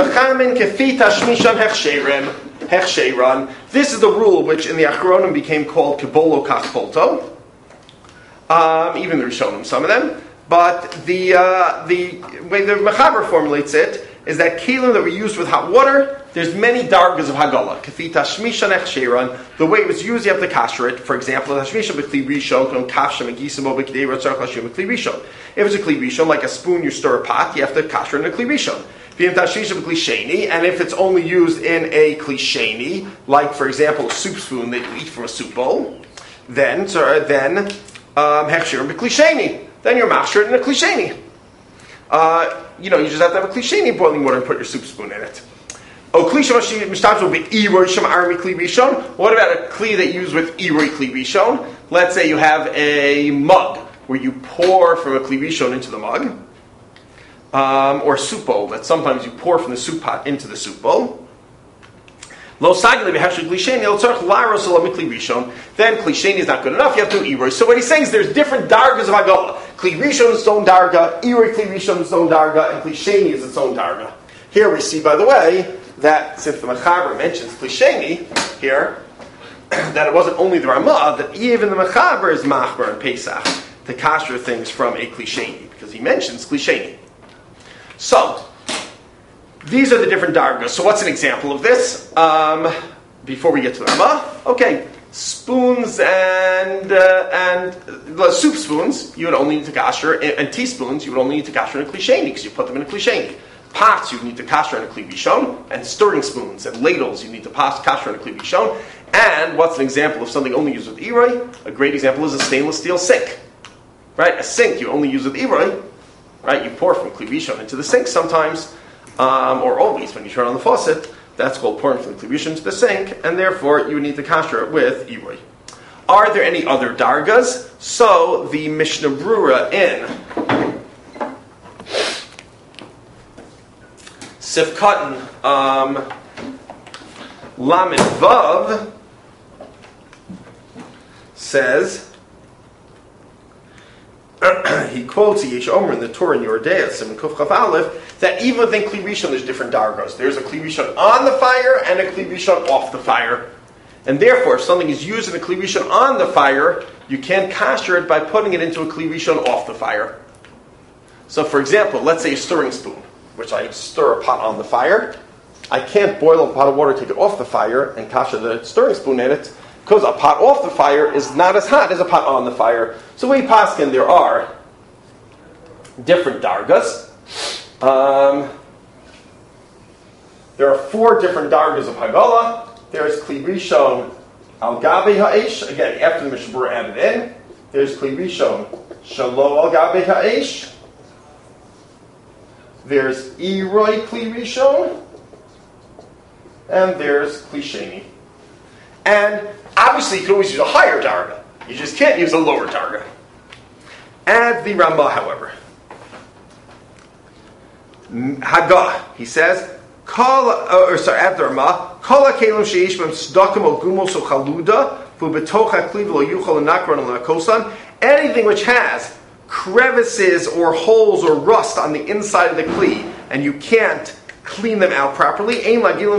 the rule which in the Achronim became called Kibolo Kachpolto. Even the Rishonim, some of them. But the way the Mechaber formulates it is that kelim that were used with hot water, there's many dargas of Hagala. Kefita Shmishan Echsheran. The way it was used, you have to kasher it. For example, Shmishan B'Kli Rishon, Kon Kafshem Agisimo B'Kdei Ratzach Hashem B'Kli Rishon. If it's a Kli Rishon, like a spoon you stir a pot, you have to kasher in a Kli Rishon. And if it's only used in a Kli Sheni, like for example a soup spoon that you eat from a soup bowl, then Hechsheran B'Kli Sheni. Then you're machsher in a Kli Sheni. You just have to have a Kli Sheni boiling water and put your soup spoon in it. What about a kli that you use with Iroi Kli Rishon? Let's say you have a mug where you pour from a Kli Rishon into the mug, or a soup bowl that sometimes you pour from the soup pot into the soup bowl. Then Kli Sheni is not good enough, you have to do Iroi. So what he's saying is there's different dargas of Hagala. Kli Rishon is its own darga, Iroi Kli Rishon is its own darga, and Kli Sheni is its own darga. Here we see, by the way, that since the Mechaber mentions Kli Sheni here, that it wasn't only the Ramah, that even the Mechaber is Machbar and Pesach to kasher things from a Kli Sheni, because he mentions Kli Sheni. So, these are the different dargas. So what's an example of this? Before we get to the Ramah, okay, spoons and soup spoons, you would only need to kasher, and teaspoons, you would only need to kasher in a Kli Sheni, because you put them in a Kli Sheni. Pots, you need to kasher in a Kli Rishon, and stirring spoons and ladles, you need to kasher in a Kli Rishon. And what's an example of something only used with Iroi? A great example is a stainless steel sink. Right? A sink you only use with Iroi. Right? You pour from Kli Rishon into the sink sometimes, or always when you turn on the faucet. That's called pouring from the Kli Rishon into the sink, and therefore you would need to kasher it with Iroi. Are there any other dargas? So the Mishnah Brura in Sif Katan Lamed Vav says, he quotes Yesh Omer in the Torah in Yordei Simon Kuf Chaf Aleph, that even within Kli Rishon there's different dargos. There's a Kli Rishon on the fire and a Kli Rishon off the fire. And therefore, if something is used in a Kli Rishon on the fire, you can't kasher it by putting it into a Kli Rishon off the fire. So for example, let's say a stirring spoon, which I stir a pot on the fire, I can't boil a pot of water, take it off the fire, and kasha the stirring spoon in it, because a pot off the fire is not as hot as a pot on the fire. So we paskin, there are different dargas. There are 4 different dargas of Hagala. There's Kli Rishon Al Gabe Ha'esh. Again, after the Mishabura added in. There's Kli Rishon Shalo Al Gabe Ha'esh. There's Iroi Kli Rishon. And there's Kli Sheni. And obviously you can always use a higher darga. You just can't use a lower darga. Add the Ramah, however. Haggah, he says, after Ramah, Kol HaKelim Sheish B'em Tzedakah O Gumos O Chaluda V'u B'toch HaKli V'lo Yuchal L'Nakron L'Kosan. Anything which has crevices or holes or rust on the inside of the kli, and you can't clean them out properly. You can't do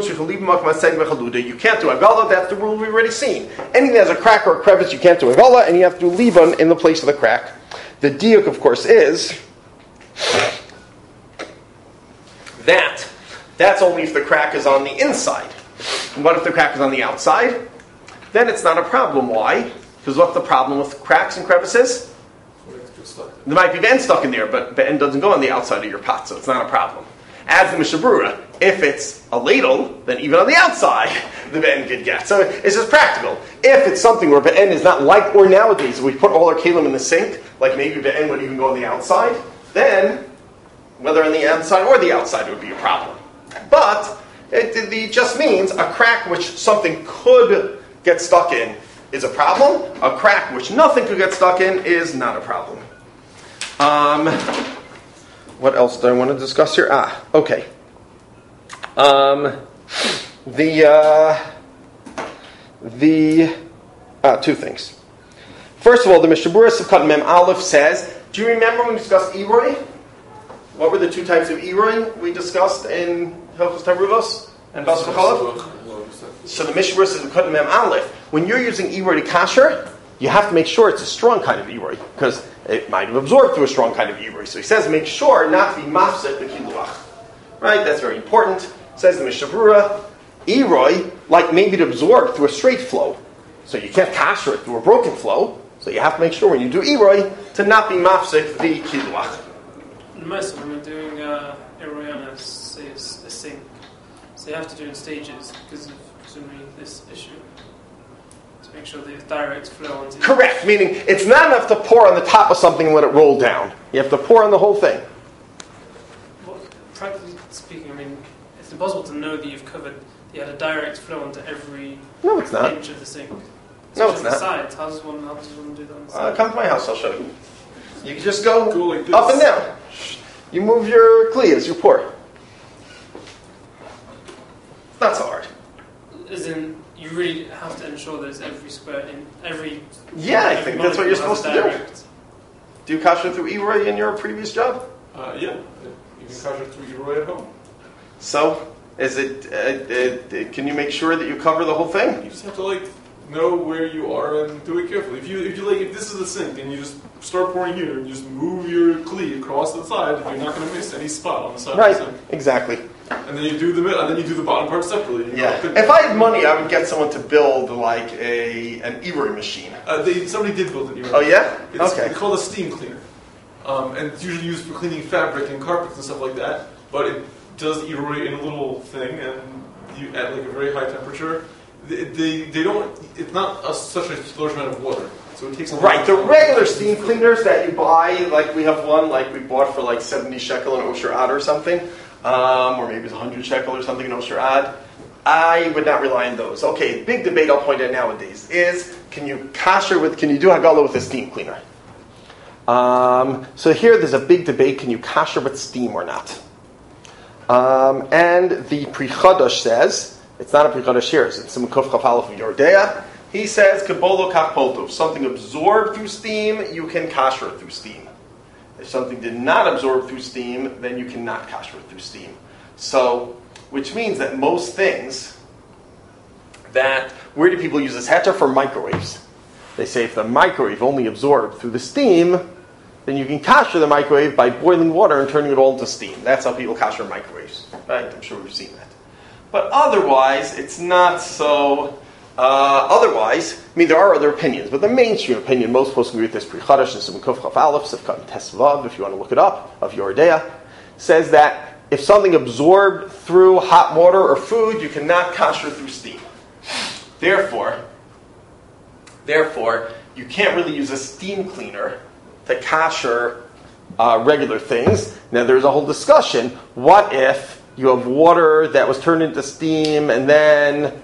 agala, that's the rule we've already seen. Anything that has a crack or a crevice, you can't do agala, and you have to do libun in the place of the crack. The diuk, of course, is that's only if the crack is on the inside. And what if the crack is on the outside? Then it's not a problem. Why? Because what's the problem with cracks and crevices? There might be Ben stuck in there, but Ben doesn't go on the outside of your pot, so it's not a problem. As the Mishabura, if it's a ladle, then even on the outside, the Ben could get. So it's just practical. If it's something where Ben is not like, or nowadays, we put all our kalim in the sink, like maybe Ben would even go on the outside, then whether on the inside or the outside would be a problem. But it just means a crack which something could get stuck in is a problem. A crack which nothing could get stuck in is not a problem. What else do I want to discuss here? Okay. Two things. First of all, the Mishabura Sivkat Mem Aleph says, do you remember when we discussed Eroi? What were the 2 types of Eroi we discussed in Hilchos Taruvos and Bas B'chalav? So the Mishabura says Sivkat Mem Aleph, when you're using Eroi to kasher, you have to make sure it's a strong kind of Eroi, because it might have absorbed through a strong kind of Eroi. So he says, make sure not to be mafsek the kiluach. Right? That's very important. Says the Mishabura, Eroi, like maybe to absorb through a straight flow. So you can't kasher it through a broken flow. So you have to make sure when you do Eroi to not be mafsek the kiluach. Most of them are doing Eroi on a sink. So you have to do it in stages because of presumably this issue. Make sure the direct flow onto. Correct, meaning it's not enough to pour on the top of something and let it roll down. You have to pour on the whole thing. Well, practically speaking, I mean, it's impossible to know that you've had a direct flow onto every inch of the sink. No, it's not. Sides. How does one do that on the side? Come to my house, I'll show you. You can just go like this. up and down. You move your kli as you pour. It's not so hard. As in, you really have to ensure there's every square in every. Yeah, I think that's what you're supposed to do. Do you kasher through Eroi in your previous job? Yeah. You can kasher through Eroi at home. So, is it? Can you make sure that you cover the whole thing? You just have to know where you are and do it carefully. If this is a sink and you just start pouring here and you just move your kli across the side, you're not going to miss any spot on the side. Right. Of the sink. Exactly. And then you do the bottom part separately. Yeah. If I had money, I would get someone to build like an Eroi machine. Somebody did build an Eroi. Oh yeah? It's called a steam cleaner, and it's usually used for cleaning fabric and carpets and stuff like that. But it does Eroi in a little thing, and you at a very high temperature. They don't. It's not such a large amount of water, so it takes. The regular steam cleaners that you buy, like we have one, like we bought for 70 shekel in Osher Ad or something. Or maybe it's 100 shekel or something in Osher Ad. I would not rely on those. Okay, big debate I'll point out nowadays is, can you do Hagala with a steam cleaner? So here there's a big debate, can you kasher with steam or not? And the Pri Chadash says, it's not a Pri Chadash here, it's some Kuf Chaf Aleph of Yordea. He says, Kabolo Kach something absorbed through steam, you can kasher through steam. If something did not absorb through steam, then you cannot kasher through steam. So, which means that most things where do people use this heter? For microwaves. They say if the microwave only absorbed through the steam, then you can kasher the microwave by boiling water and turning it all into steam. That's how people kasher microwaves. Right? I'm sure we've seen that. But otherwise, it's not so. Otherwise, I mean, there are other opinions, but the mainstream opinion, most folks agree with this, Pri Chadash and Simon Kuf Chaf Aleph, Sefkat and Tesvav, if you want to look it up, of Yoredeya, says that if something absorbed through hot water or food, you cannot kasher through steam. Therefore, you can't really use a steam cleaner to kasher regular things. Now, there's a whole discussion. What if you have water that was turned into steam and then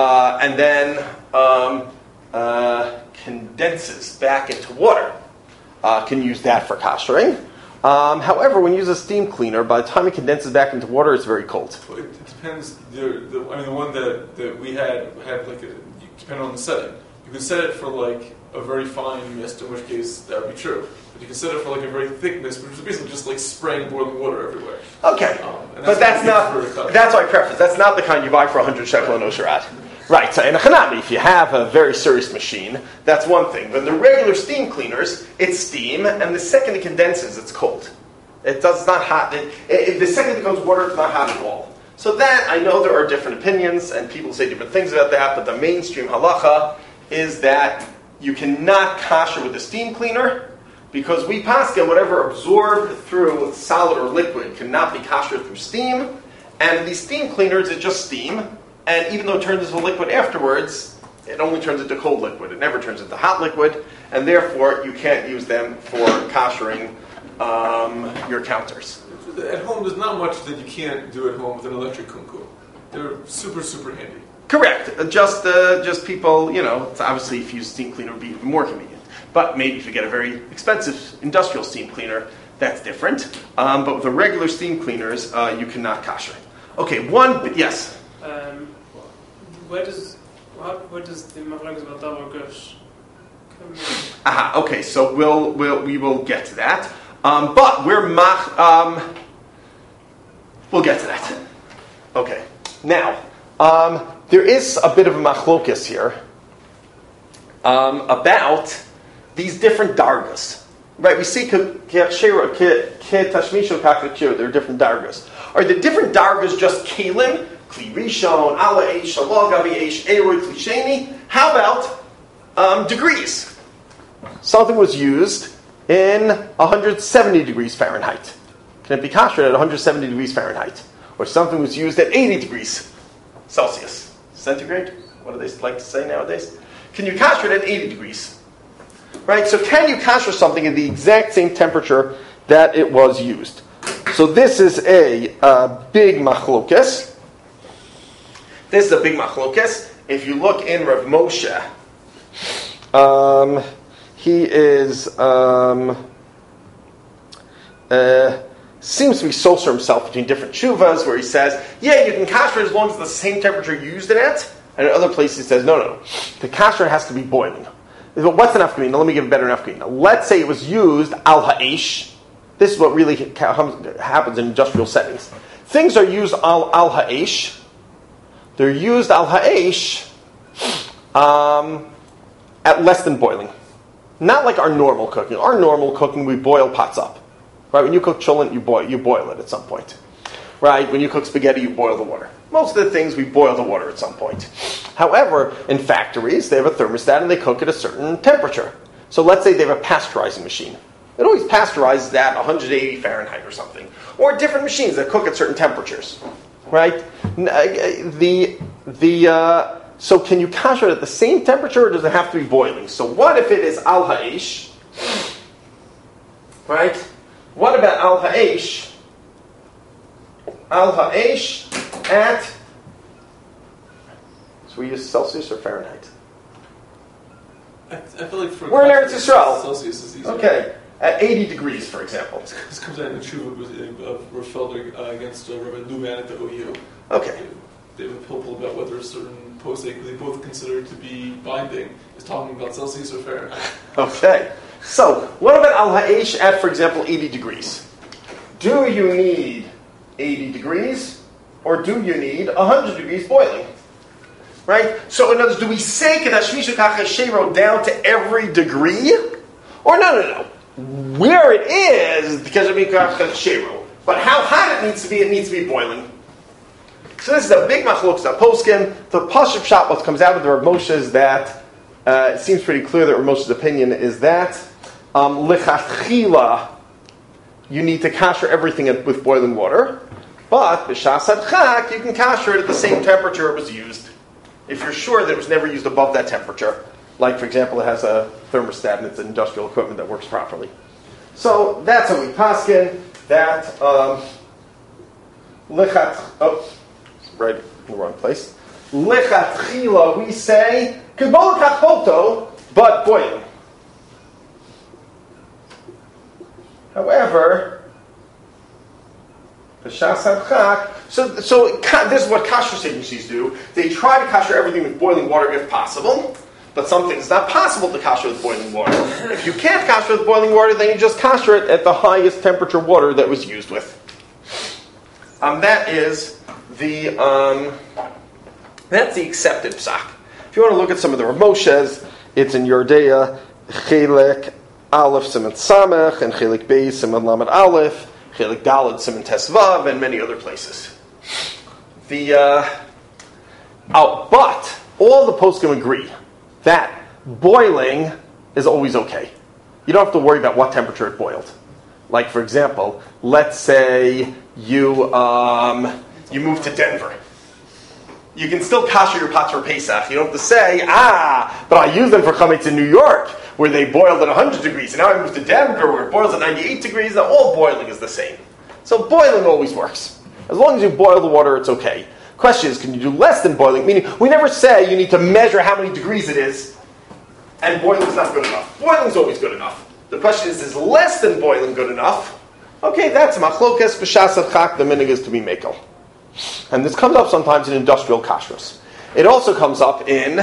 condenses back into water? Can use that for kashering. However, when you use a steam cleaner, by the time it condenses back into water, it's very cold. Well, it depends. The one that we had like depending on the setting. You can set it for like a very fine mist, in which case that would be true. But you can set it for like a very thick mist, which is basically just like spraying boiling water everywhere. Okay, but that's why I preface. That's not the kind you buy for 100 shekel in Osherat. Right, so in a Hanami, if you have a very serious machine, that's one thing. But the regular steam cleaners, it's steam, and the second it condenses, it's cold. It does not hot. The second it becomes water, it's not hot at all. So that, I know there are different opinions, and people say different things about that, but the mainstream halacha is that you cannot kasher with a steam cleaner, because we paskin, whatever absorbed through solid or liquid cannot be kasher through steam, and these steam cleaners, it's just steam, and even though it turns into liquid afterwards, it only turns into cold liquid. It never turns into hot liquid, and therefore you can't use them for koshering your counters. At home, there's not much that you can't do at home with an electric kunku. They're super, super handy. Correct. Just people, it's obviously if you use a steam cleaner, it would be even more convenient. But maybe if you get a very expensive industrial steam cleaner, that's different. But with the regular steam cleaners, you cannot kasher. Okay, yes? Where does the machlokes about davar gush come in? Aha. Okay. So we will get to that. But we'll get to that. Okay. Now, there is a bit of a machlokas here about these different dargas. Right? We see there are different dargas. Are the different dargas just kelim? Kli Rishon, Ala Eish, Shalal Gavi Eish, Eroy Kli Sheni. How about degrees? Something was used in 170 degrees Fahrenheit. Can it be kasher at 170 degrees Fahrenheit? Or something was used at 80 degrees Celsius. Centigrade? What do they like to say nowadays? Can you kasher it at 80 degrees? Right? So can you kasher something at the exact same temperature that it was used? So this is a big machlokas. This is a big machlokas. If you look in Rav Moshe, he is seems to be soser himself between different shuvas, where he says, yeah, you can kasher as long as it's the same temperature you used it at, and in other places he says, no, the kasher has to be boiling. But what's an nafkamina? Let me give a better nafkamina. Let's say it was used al ha'esh. This is what really happens in industrial settings. Things are used al ha'esh. They're used al ha'esh at less than boiling. Not like our normal cooking. Our normal cooking, we boil pots up. Right? When you cook cholent, you boil it at some point. Right? When you cook spaghetti, you boil the water. Most of the things, we boil the water at some point. However, in factories, they have a thermostat and they cook at a certain temperature. So let's say they have a pasteurizing machine. It always pasteurizes at 180 Fahrenheit or something. Or different machines that cook at certain temperatures. Right? So can you kasher it at the same temperature, or does it have to be boiling? So what if it is al ha'esh? Right? What about al ha'esh? Al ha'esh at... So we use Celsius or Fahrenheit? I feel like we're in Eretz Yisrael. Celsius is easier. Okay. At 80 degrees, for example. This comes out in the tshuva of Rafelder against Rabbi Luban at the OU. Okay. They have a pilpul about whether a certain posek they both consider to be binding is talking about Celsius or Fahrenheit. Okay. So, what about al ha'esh at, for example, 80 degrees? Do you need 80 degrees, or do you need 100 degrees boiling? Right? So, in other words, do we say Kedash Mishu Kach Shero down to every degree? Or no. Where it is, because of Mikach Shero. But how hot it needs to be boiling. So this is a big machlokes poskim. The Pashup Shot, what comes out of the Rav Moshe is that it seems pretty clear that Rav Moshe's opinion is that lichatchila you need to kasher everything with boiling water, but b'shas hadchak you can kasher it at the same temperature it was used. If you're sure that it was never used above that temperature, like for example it has a thermostat and it's industrial equipment that works properly. So that's how we paskin that right in the wrong place. Lichatchila we say kibol kachpoto, but boiling. However, b'shas hadchak. So this is what kashrus agencies do. They try to kasher everything with boiling water if possible. But some things it's not possible to kasher with boiling water. If you can't kasher with boiling water, then you just kasher it at the highest temperature water that was used with. That is the that's the accepted psak. If you want to look at some of the Rav Moshes, it's in Yordea, Chelek Aleph Siman Samech, and Chelek Beis Siman Lamed Aleph, Chelek Daled Siman Tesvav, and many other places. But all the poskim agree that boiling is always okay. You don't have to worry about what temperature it boiled. Like, for example, let's say you move to Denver. You can still kasher your pots for Pesach. You don't have to say, but I use them for chametz in New York, where they boiled at 100 degrees, and now I moved to Denver, where it boils at 98 degrees. Now, all boiling is the same. So boiling always works. As long as you boil the water, it's okay. Question is, can you do less than boiling? Meaning, we never say you need to measure how many degrees it is, and boiling's not good enough. Boiling's always good enough. The question is less than boiling good enough? Okay, that's machlokes b'shas hadchak. The minig is to be mekel, and this comes up sometimes in industrial kashrus. It also comes up in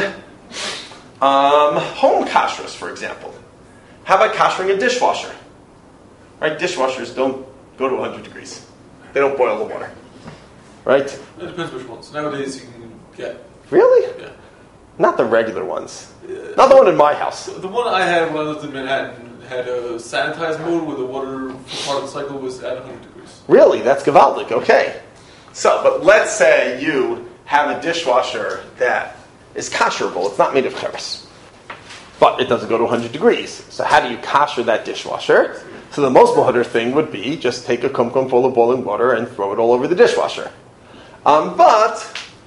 home kashrus, for example. How about kashering a dishwasher? Right, dishwashers don't go to 100 degrees. They don't boil the water. Right? It depends which ones. Nowadays you can get. Really? Yeah. Not the regular ones. Not the one in my house. The one I had when I lived in Manhattan had a sanitized mode where the water for part of the cycle was at 100 degrees. Really? That's gewaldic. Okay. So, but let's say you have a dishwasher that is kasherable. It's not made of cheres. But it doesn't go to 100 degrees. So how do you kasher that dishwasher? So the most muhadar thing would be just take a kumkum full of boiling water and throw it all over the dishwasher. But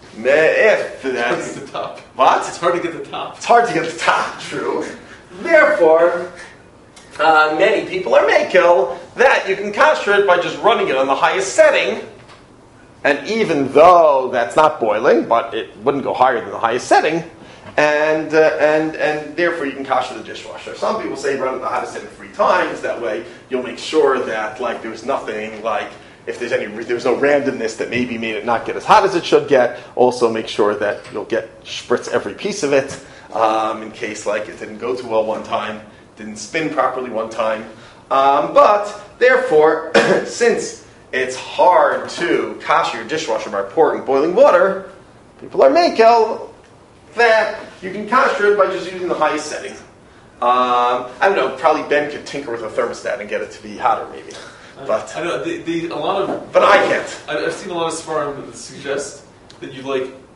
if that's the top. What? It's hard to get the top. It's hard to get the top. True. Therefore, many people are makel that you can kasher it by just running it on the highest setting. And even though that's not boiling, but it wouldn't go higher than the highest setting, and therefore you can kasher the dishwasher. Some people say run it the hottest setting 3 times. That way you'll make sure that there's nothing if there's no randomness that maybe made it not get as hot as it should get. Also make sure that you'll spritz every piece of it in case it didn't go too well one time, didn't spin properly one time. But therefore, since it's hard to kasher your dishwasher by pouring boiling water, people are makel that you can kasher it by just using the highest setting. I don't know, probably Ben could tinker with a thermostat and get it to be hotter maybe. But I know a lot of. But I can't. I've seen a lot of Sfarim that suggest that you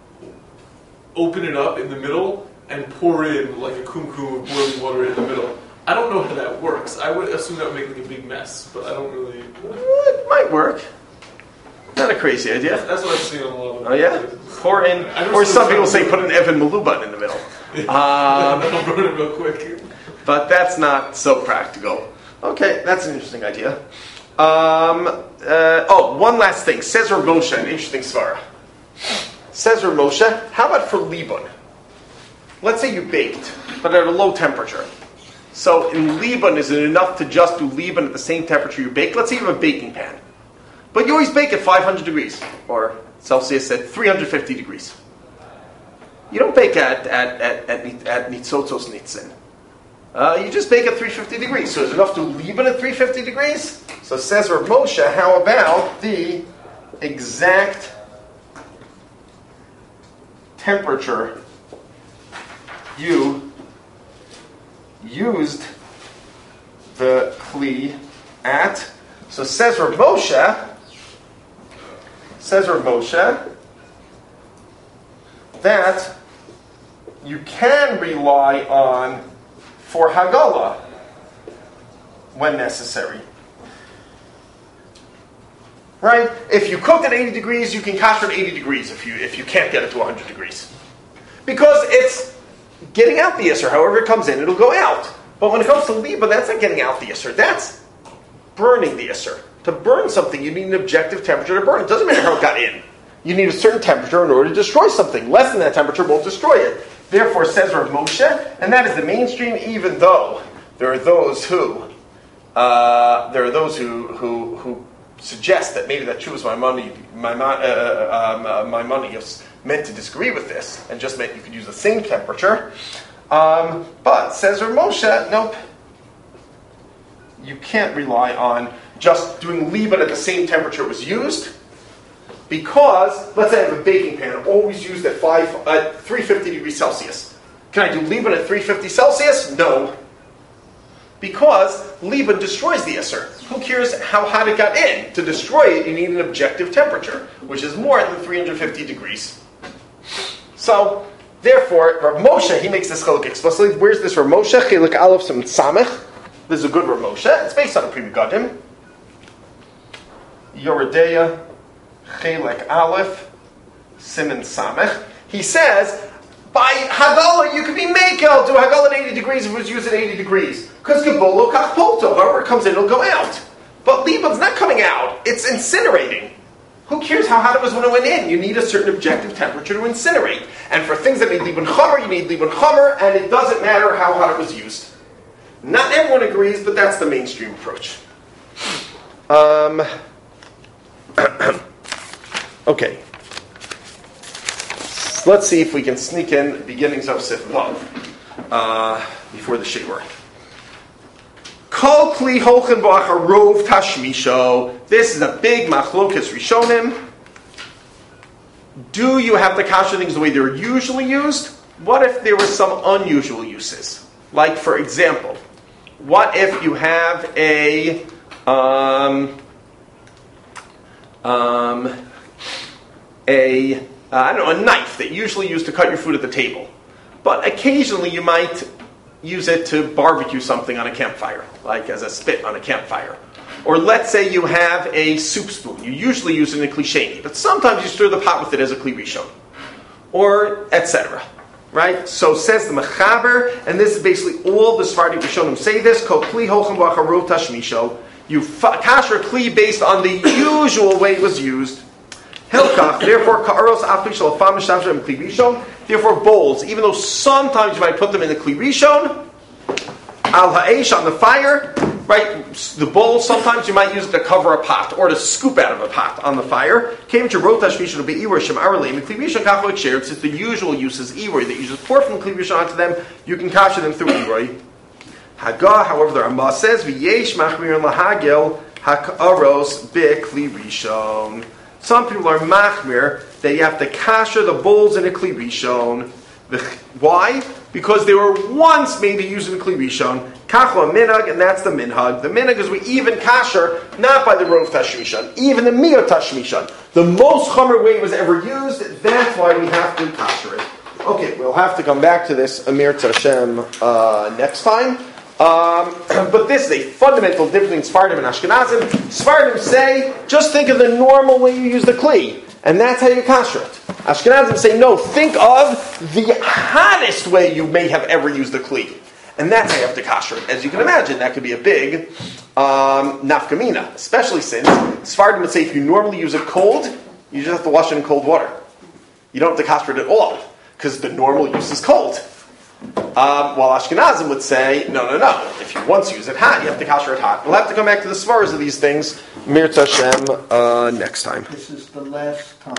open it up in the middle and pour in a kumkum of boiling water in the middle. I don't know how that works. I would assume that would make a big mess, but I don't really. It might work. Not a crazy idea. That's what I've seen on a lot of. Oh yeah, pour in, or some people say put an Evan Maluban in the middle. That'll burn it real quick. But that's not so practical. Okay, that's an interesting idea. One last thing. Says Rav Moshe, an interesting svara. Says Rav Moshe, how about for libun? Let's say you baked, but at a low temperature. So in libun, is it enough to just do libun at the same temperature you bake? Let's say you have a baking pan. But you always bake at 500 degrees, or Celsius at 350 degrees. You don't bake at nitzotzos nitzin. You just bake at 350 degrees. So is it enough to libun at 350 degrees? So says Rav Moshe, how about the exact temperature you used the kli at? So says Rav Moshe, that you can rely on for Hagala when necessary. Right? If you cooked at 80 degrees, you can kasher at 80 degrees if you can't get it to 100 degrees. Because it's getting out the Yisr. However it comes in, it'll go out. But when it comes to Liba, that's not getting out the Yisr. That's burning the Yisr. To burn something, you need an objective temperature to burn. It doesn't matter how it got in. You need a certain temperature in order to destroy something. Less than that temperature won't destroy it. Therefore, says Rav Moshe, and that is the mainstream, even though there are those who suggest that maybe that Chuvas Maimonides meant to disagree with this and just meant you could use the same temperature. But says Rav Moshe, nope. You can't rely on just doing Liban at the same temperature it was used, because let's say I have a baking pan always used at 350 degrees Celsius. Can I do Liban at 350 Celsius? No. Because Liban destroys the Isser. Who cares how hot it got in? To destroy it, you need an objective temperature, which is more than 350 degrees. So, therefore, Rav Moshe, he makes this chiluk explicitly. Where's this Rav Moshe? Chiluk Aleph Siman Samech. This is a good Rav Moshe. It's based on a Pri Megadim. Yoredeya, Chiluk Aleph, Siman Samech. He says, by Hagala, you could be Mekel to Hagala at 80 degrees if it was used at 80 degrees. Because Gebolo Kachpolto, however it comes in, it'll go out. But Liban's not coming out, it's incinerating. Who cares how hot it was when it went in? You need a certain objective temperature to incinerate. And for things that need Liban Chomer, you need Liban Chomer, and it doesn't matter how hot it was used. Not everyone agrees, but that's the mainstream approach. Okay. Let's see if we can sneak in beginnings of Sif Vav before the Shiur. Kol kli holchen b'acharov tashmisho. This is a big machlokas rishonim. Do you have to kasher things the way they're usually used? What if there were some unusual uses? Like, for example, what if you have a knife that you usually use to cut your food at the table, but occasionally you might use it to barbecue something on a campfire, like as a spit on a campfire. Or let's say you have a soup spoon. You usually use it in a kli sheni, but sometimes you stir the pot with it as a kli rishon, or etc. Right? So says the Mechaber, and this is basically all the Sephardic Rishonim say this. Kol kli holchem b'acharov tashmisho. You kasher kli based on the usual way it was used. Hilkach, therefore, ka'aros afli shalafam mishavshem kli rishon. Therefore, bowls, even though sometimes you might put them in the kli rishon, al ha'esh, on the fire, right? The bowl, sometimes you might use it to cover a pot or to scoop out of a pot on the fire. Came to rotash rishon be iwer shem araleim kli rishon kachlo shared. Since the usual use is iwer, that you just pour from the kli rishon onto them, you can kasher them through iwer. Haggah, however, the Rambam says v'yesh machmir lahagel hakaros be kli rishon. Some people are machmir that you have to kasher the bowls in a kli rishon. Why? Because they were once maybe used in a kli rishon. Kachla minhag, and that's the minhag. The minhag is we even kasher not by the rov tashmishan, even the miyot tashmishan. The most chomer way it was ever used. That's why we have to kasher it. Okay, we'll have to come back to this Amir Tashem next time. But this is a fundamental difference between Sfardim and Ashkenazim. Sfardim say, just think of the normal way you use the kli, and that's how you kasher it. Ashkenazim say, no, think of the hottest way you may have ever used the kli, and that's how you have to kasher it. As you can imagine, that could be a big nafkamina, especially since Sfardim would say if you normally use it cold, you just have to wash it in cold water. You don't have to kasher it at all, because the normal use is cold. While Ashkenazim would say, no. If you once use it hot, you have to kasher it hot. We'll have to come back to the svaras of these things, Mir Tashem, next time. This is the last time.